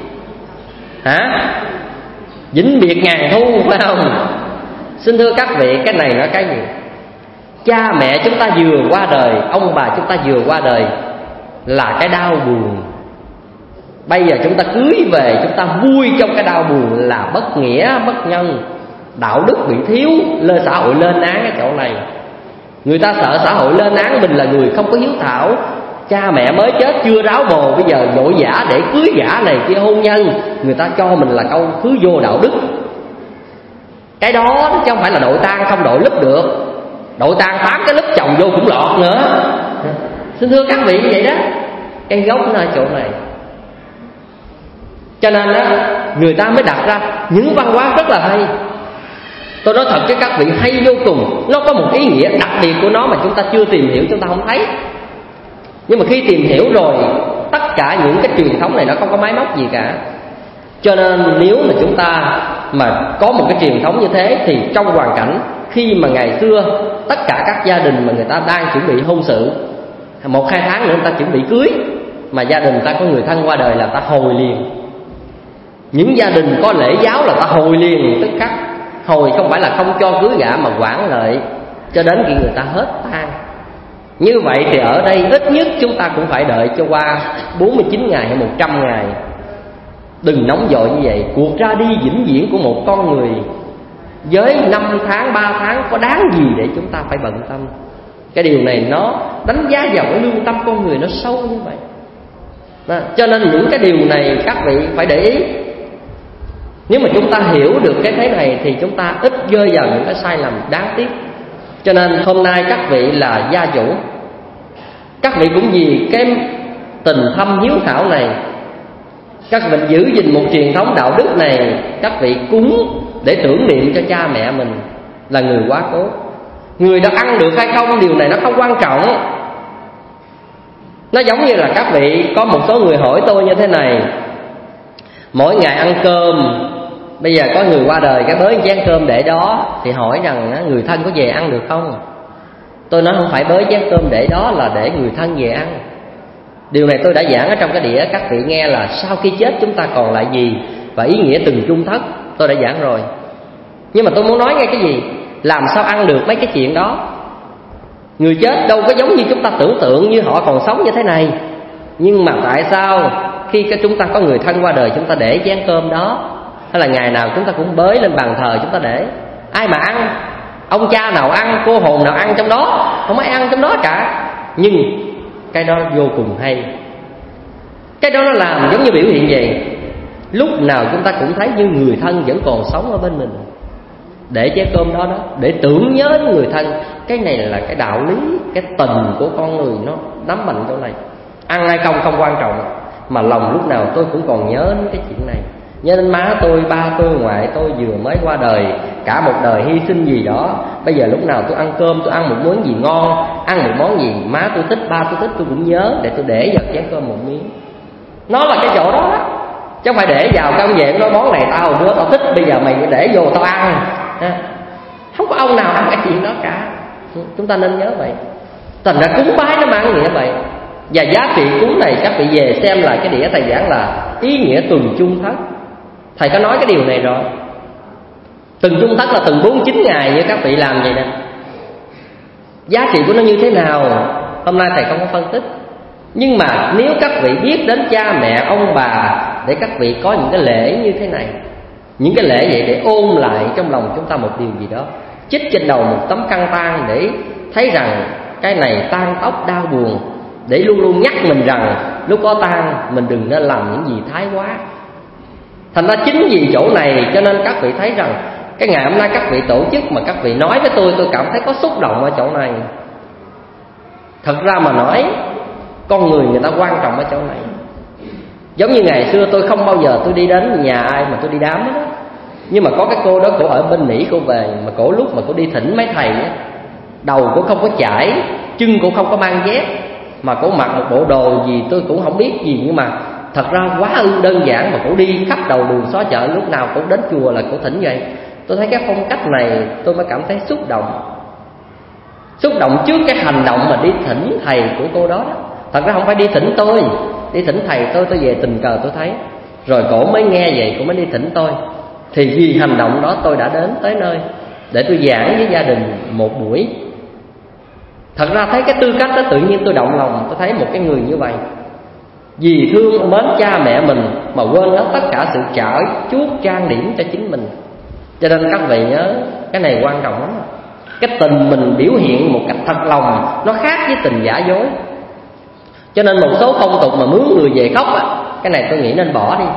Hả? Vĩnh biệt ngàn thu, phải không? Xin thưa các vị, cái này là cái gì? Cha mẹ chúng ta vừa qua đời, ông bà chúng ta vừa qua đời là cái đau buồn. Bây giờ chúng ta cưới về, chúng ta vui trong cái đau buồn là bất nghĩa, bất nhân. Đạo đức bị thiếu, lên xã hội lên án cái chỗ này. Người ta sợ xã hội lên án mình là người không có hiếu thảo. Cha mẹ mới chết chưa ráo bồ, bây giờ vội vã để cưới gả này kia hôn nhân, người ta cho mình là câu thứ vô đạo đức. Cái đó chứ không phải là đội tang không đội lúp được. Đội tang 8 cái lúp chồng vô cũng lọt nữa. Xin thưa các vị như vậy đó. Cái gốc nó ở chỗ này. Cho nên đó, người ta mới đặt ra những văn hóa rất là hay. Tôi nói thật với các vị, hay vô cùng. Nó có một ý nghĩa đặc biệt của nó mà chúng ta chưa tìm hiểu, chúng ta không thấy. Nhưng mà khi tìm hiểu rồi, tất cả những cái truyền thống này nó không có máy móc gì cả. Cho nên nếu mà chúng ta mà có một cái truyền thống như thế, thì trong hoàn cảnh khi mà ngày xưa tất cả các gia đình mà người ta đang chuẩn bị hôn sự, 1-2 tháng nữa người ta chuẩn bị cưới, mà gia đình ta có người thân qua đời là ta hồi liền. Những gia đình có lễ giáo là ta hồi liền, tức khắc. Hồi không phải là không cho cưới gả mà quản lợi cho đến khi người ta hết tang. Như vậy thì ở đây ít nhất chúng ta cũng phải đợi cho qua 49 ngày hay 100 ngày. Đừng nóng vội như vậy. Cuộc ra đi vĩnh viễn của một con người với 5 tháng, 3 tháng có đáng gì để chúng ta phải bận tâm. Cái điều này nó đánh giá vào cái lương tâm con người nó sâu như vậy đó. Cho nên những cái điều này các vị phải để ý. Nếu mà chúng ta hiểu được cái thế này thì chúng ta ít rơi vào những cái sai lầm đáng tiếc. Cho nên hôm nay các vị là gia chủ, các vị cũng vì cái tình thâm hiếu thảo này, các vị giữ gìn một truyền thống đạo đức này, các vị cúng để tưởng niệm cho cha mẹ mình là người quá cố. Người đó ăn được hay không, điều này nó không quan trọng. Nó giống như là các vị, có một số người hỏi tôi như thế này: mỗi ngày ăn cơm, bây giờ có người qua đời cái bới chén cơm để đó, thì hỏi rằng người thân có về ăn được không? Tôi nói không phải bới chén cơm để đó là để người thân về ăn. Điều này tôi đã giảng ở trong cái đĩa các vị nghe là sau khi chết chúng ta còn lại gì và ý nghĩa từng chung thất. Tôi đã giảng rồi. Nhưng mà tôi muốn nói nghe cái gì? Làm sao ăn được mấy cái chuyện đó? Người chết đâu có giống như chúng ta tưởng tượng như họ còn sống như thế này. Nhưng mà tại sao khi chúng ta có người thân qua đời chúng ta để chén cơm đó, hay là ngày nào chúng ta cũng bới lên bàn thờ chúng ta để? Ai mà ăn? Ông cha nào ăn, cô hồn nào ăn trong đó? Không ai ăn trong đó cả. Nhưng cái đó vô cùng hay. Cái đó nó làm giống như biểu hiện vậy. Lúc nào chúng ta cũng thấy như người thân vẫn còn sống ở bên mình, để chén cơm đó để tưởng nhớ đến người thân. cái này là cái đạo lý, cái tình của con người nó nắm mạnh chỗ này. Ăn hay không quan trọng, mà lòng lúc nào tôi cũng còn nhớ đến cái chuyện này. Nhớ đến má tôi, ba tôi, ngoại tôi vừa mới qua đời, cả một đời hy sinh gì đó. Bây giờ lúc nào tôi ăn cơm, tôi ăn một món gì ngon, ăn một món gì má tôi thích, ba tôi thích, tôi cũng nhớ để tôi để vào chén cơm một miếng. Nó là cái chỗ đó, chứ không phải để vào cái ông về nó nói món này tao bữa tao thích, bây giờ mày để vô tao ăn. Không có ông nào ăn cái chuyện đó cả. Chúng ta nên nhớ vậy. Thành ra cúng bái nó mang nghĩa vậy. Và giá trị cúng này các vị về xem lại cái đĩa thầy giảng là ý nghĩa tuần chung thất. Thầy có nói cái điều này rồi. Tuần chung thất là tuần 49 ngày như các vị làm vậy nè. Giá trị của nó như thế nào hôm nay thầy không có phân tích. Nhưng mà nếu các vị biết đến cha mẹ ông bà, để các vị có những cái lễ như thế này, những cái lễ vậy để ôn lại trong lòng chúng ta một điều gì đó, chích trên đầu một tấm khăn tang để thấy rằng cái này tang tóc đau buồn, để luôn luôn nhắc mình rằng lúc có tang mình đừng nên làm những gì thái quá. Thành ra chính vì chỗ này cho nên các vị thấy rằng cái ngày hôm nay các vị tổ chức mà các vị nói với tôi cảm thấy có xúc động ở chỗ này. Thật ra mà nói, con người ta quan trọng ở chỗ này. Giống như ngày xưa tôi không bao giờ tôi đi đến nhà ai mà tôi đi đám hết đó. Nhưng mà có cái cô đó, cổ ở bên Mỹ cô về, mà cổ lúc mà cổ đi thỉnh mấy thầy á, đầu cổ không có chải, chân cổ không có mang dép, mà cổ mặc một bộ đồ gì tôi cũng không biết gì, nhưng mà thật ra quá ư đơn giản, mà cổ đi khắp đầu đường xó chợ, lúc nào cổ đến chùa là cổ thỉnh vậy. Tôi thấy cái phong cách này tôi mới cảm thấy xúc động. Xúc động trước cái hành động mà đi thỉnh thầy của cô đó. Thật ra không phải đi thỉnh tôi, đi thỉnh thầy tôi về tình cờ tôi thấy. Rồi cổ mới nghe vậy, cổ mới đi thỉnh tôi. Thì vì hành động đó tôi đã đến tới nơi để tôi giảng với gia đình một buổi. Thật ra thấy cái tư cách đó tự nhiên tôi động lòng. Tôi thấy một cái người như vậy, vì thương mến cha mẹ mình mà quên hết tất cả sự trải chuốt trang điểm cho chính mình. Cho nên các vị nhớ, cái này quan trọng lắm. Cái tình mình biểu hiện một cách thật lòng, nó khác với tình giả dối. Cho nên một số phong tục mà mướn người về khóc á, cái này tôi nghĩ nên bỏ đi.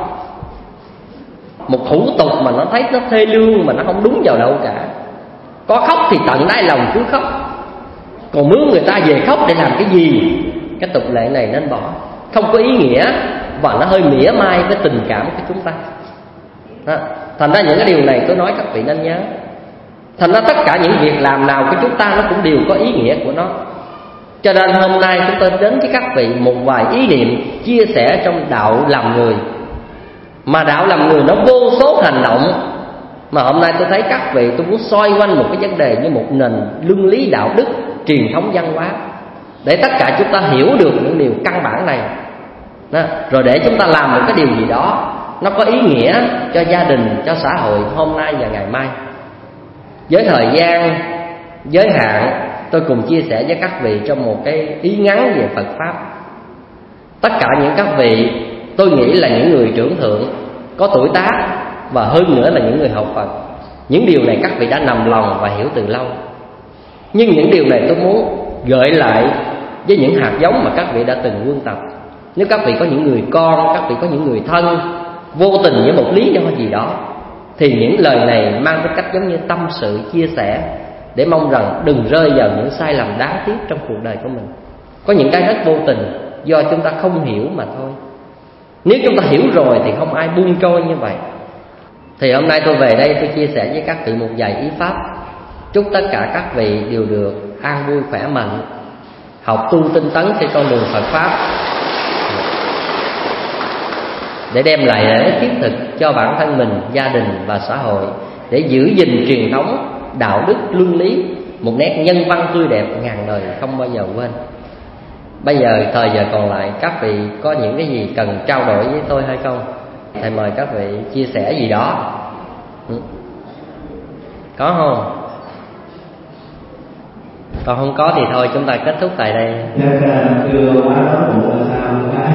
Một thủ tục mà nó thấy nó thê lương mà nó không đúng vào đâu cả. Có khóc thì tận đáy lòng cứ khóc, còn mướn người ta về khóc để làm cái gì? Cái tục lệ này nên bỏ, không có ý nghĩa và nó hơi mỉa mai với tình cảm của chúng ta đó. Thành ra những cái điều này tôi nói các vị nên nhớ. Thành ra tất cả những việc làm nào của chúng ta nó cũng đều có ý nghĩa của nó. Cho nên hôm nay chúng tôi đến với các vị một vài ý niệm chia sẻ trong đạo làm người. Mà đạo làm người nó vô số hành động. Mà hôm nay tôi thấy các vị, tôi muốn xoay quanh một cái vấn đề như một nền luân lý đạo đức, truyền thống văn hóa, để tất cả chúng ta hiểu được những điều căn bản này đó. Rồi để chúng ta làm một cái điều gì đó nó có ý nghĩa cho gia đình, cho xã hội hôm nay và ngày mai. Với thời gian giới hạn, tôi cùng chia sẻ với các vị trong một cái ý ngắn về Phật Pháp. Tất cả những các vị tôi nghĩ là những người trưởng thượng, có tuổi tác, và hơn nữa là những người học Phật. Những điều này các vị đã nằm lòng và hiểu từ lâu. Nhưng những điều này tôi muốn gợi lại với những hạt giống mà các vị đã từng quân tập. Nếu các vị có những người con, các vị có những người thân vô tình với một lý do gì đó, thì những lời này mang tính cách giống như tâm sự chia sẻ, để mong rằng đừng rơi vào những sai lầm đáng tiếc trong cuộc đời của mình. Có những cái rất vô tình do chúng ta không hiểu mà thôi. Nếu chúng ta hiểu rồi thì không ai buông trôi như vậy. Thì hôm nay tôi về đây tôi chia sẻ với các vị một vài ý pháp. Chúc tất cả các vị đều được an vui khỏe mạnh, học tu tinh tấn trên con đường Phật Pháp, để đem lại lợi ích thiết thực cho bản thân mình, gia đình và xã hội, để giữ gìn truyền thống đạo đức luân lý, một nét nhân văn tươi đẹp ngàn đời không bao giờ quên. Bây giờ thời giờ còn lại, các vị có những cái gì cần trao đổi với tôi hay không? Thầy mời các vị chia sẻ gì đó. Có không? Còn không có thì thôi chúng ta kết thúc tại đây. Chưa quá đó cũng là sao quá.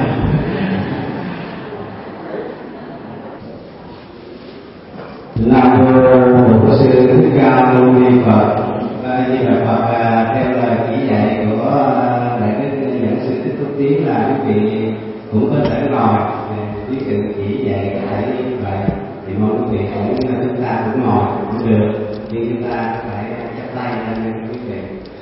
Nam mô Bổn Sư Thích Ca Mâu Ni Phật. Như là Phật theo lời chỉ dạy của đại đức giảng sư Thích Túc Tiến là quý vị cũng có thể ngồi, quý vị chỉ dạy có thể như vậy, thì mong quý vị cũng chúng ta cũng ngồi cũng được, nhưng chúng ta phải chắp tay lên quý vị.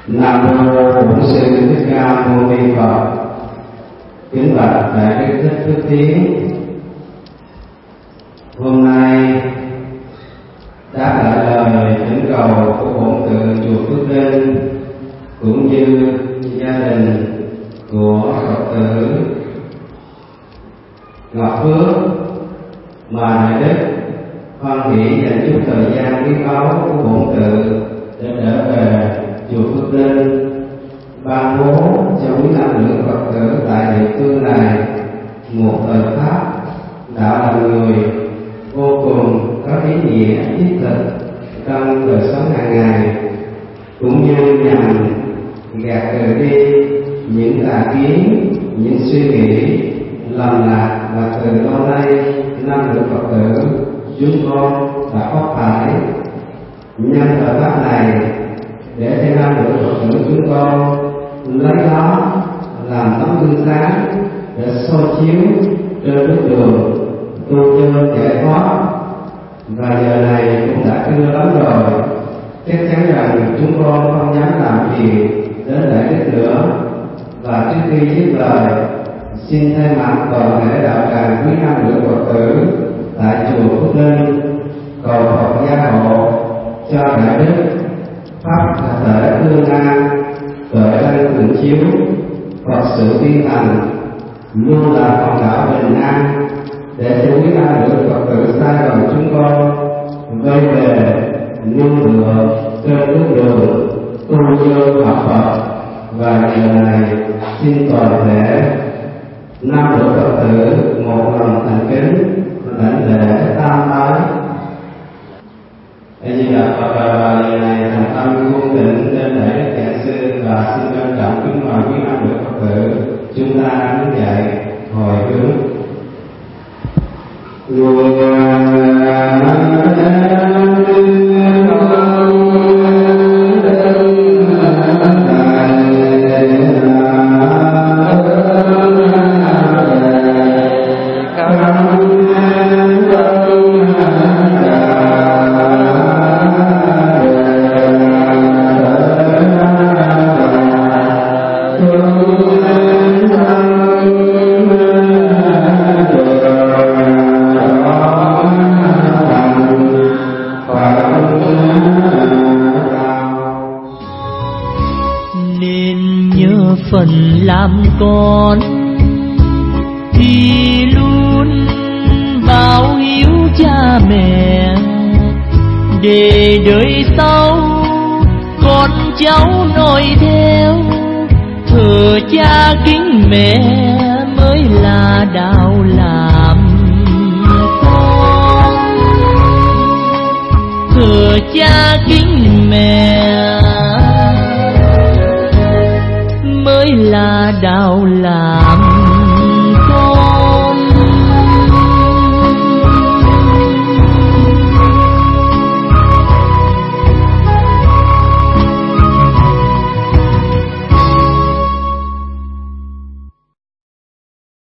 Nam mô Bổn Sư Thích Ca Mâu Ni Phật. Kính bạch Đại Đức Thích Phước Tiến, hôm nay đáp lại lời thỉnh cầu của bổn tự chùa Phước Linh cũng như gia đình của Phật tử Ngọc Phước mà Đại Đức hoan hỷ dành chút thời gian quý báu của bổn tự để trở về chùa Phước Linh ban bố cho quý nam nữ Phật tử tại địa phương này một thời pháp đạo làm người vô cùng có ý nghĩa thiết thực trong đời sống hàng ngày, cũng như nhằm gạt rời đi những tà kiến, những suy nghĩ lầm lạc mà từ lâu nay nam nữ Phật tử chúng con đã có phải. Nhân thời pháp này để cho nam nữ Phật tử chúng con lấy đó làm tấm gương sáng để soi chiếu trên bước đường tu chân giải thoát. Và giờ này cũng đã trưa lắm rồi, chắc chắn rằng chúng con không dám làm gì đến Đại Đức nữa. Và trước khi dứt lời, xin thay mặt toàn thể đạo tràng quý nam nữ Phật tử tại chùa Phước Linh cầu Phật gia hộ cho Đại Đức pháp thể tương an, tuệ năng thường chiếu, Phật sự tiên thành, luôn là hòn đảo bình an để cho quý nam nữ Phật tử sai đồng chúng con vây về nương tựa trên bước đường tu chân học Phật. Và giờ này xin toàn thể nam nữ Phật tử một lòng thành kính lãnh lễ tam bái. A Di Đà Phật. Và giờ này thành tâm cung tịnh lên Đại Đức Giảng Sư và xin trân trọng kính mời quý nam nữ Phật tử chúng ta đứng dậy hồi hướng. Làm con thì luôn báo hiếu cha mẹ, để đời sau con cháu noi theo. Thờ cha kính mẹ mới là đạo làm con. Thờ cha kính mẹ mới là đạo làm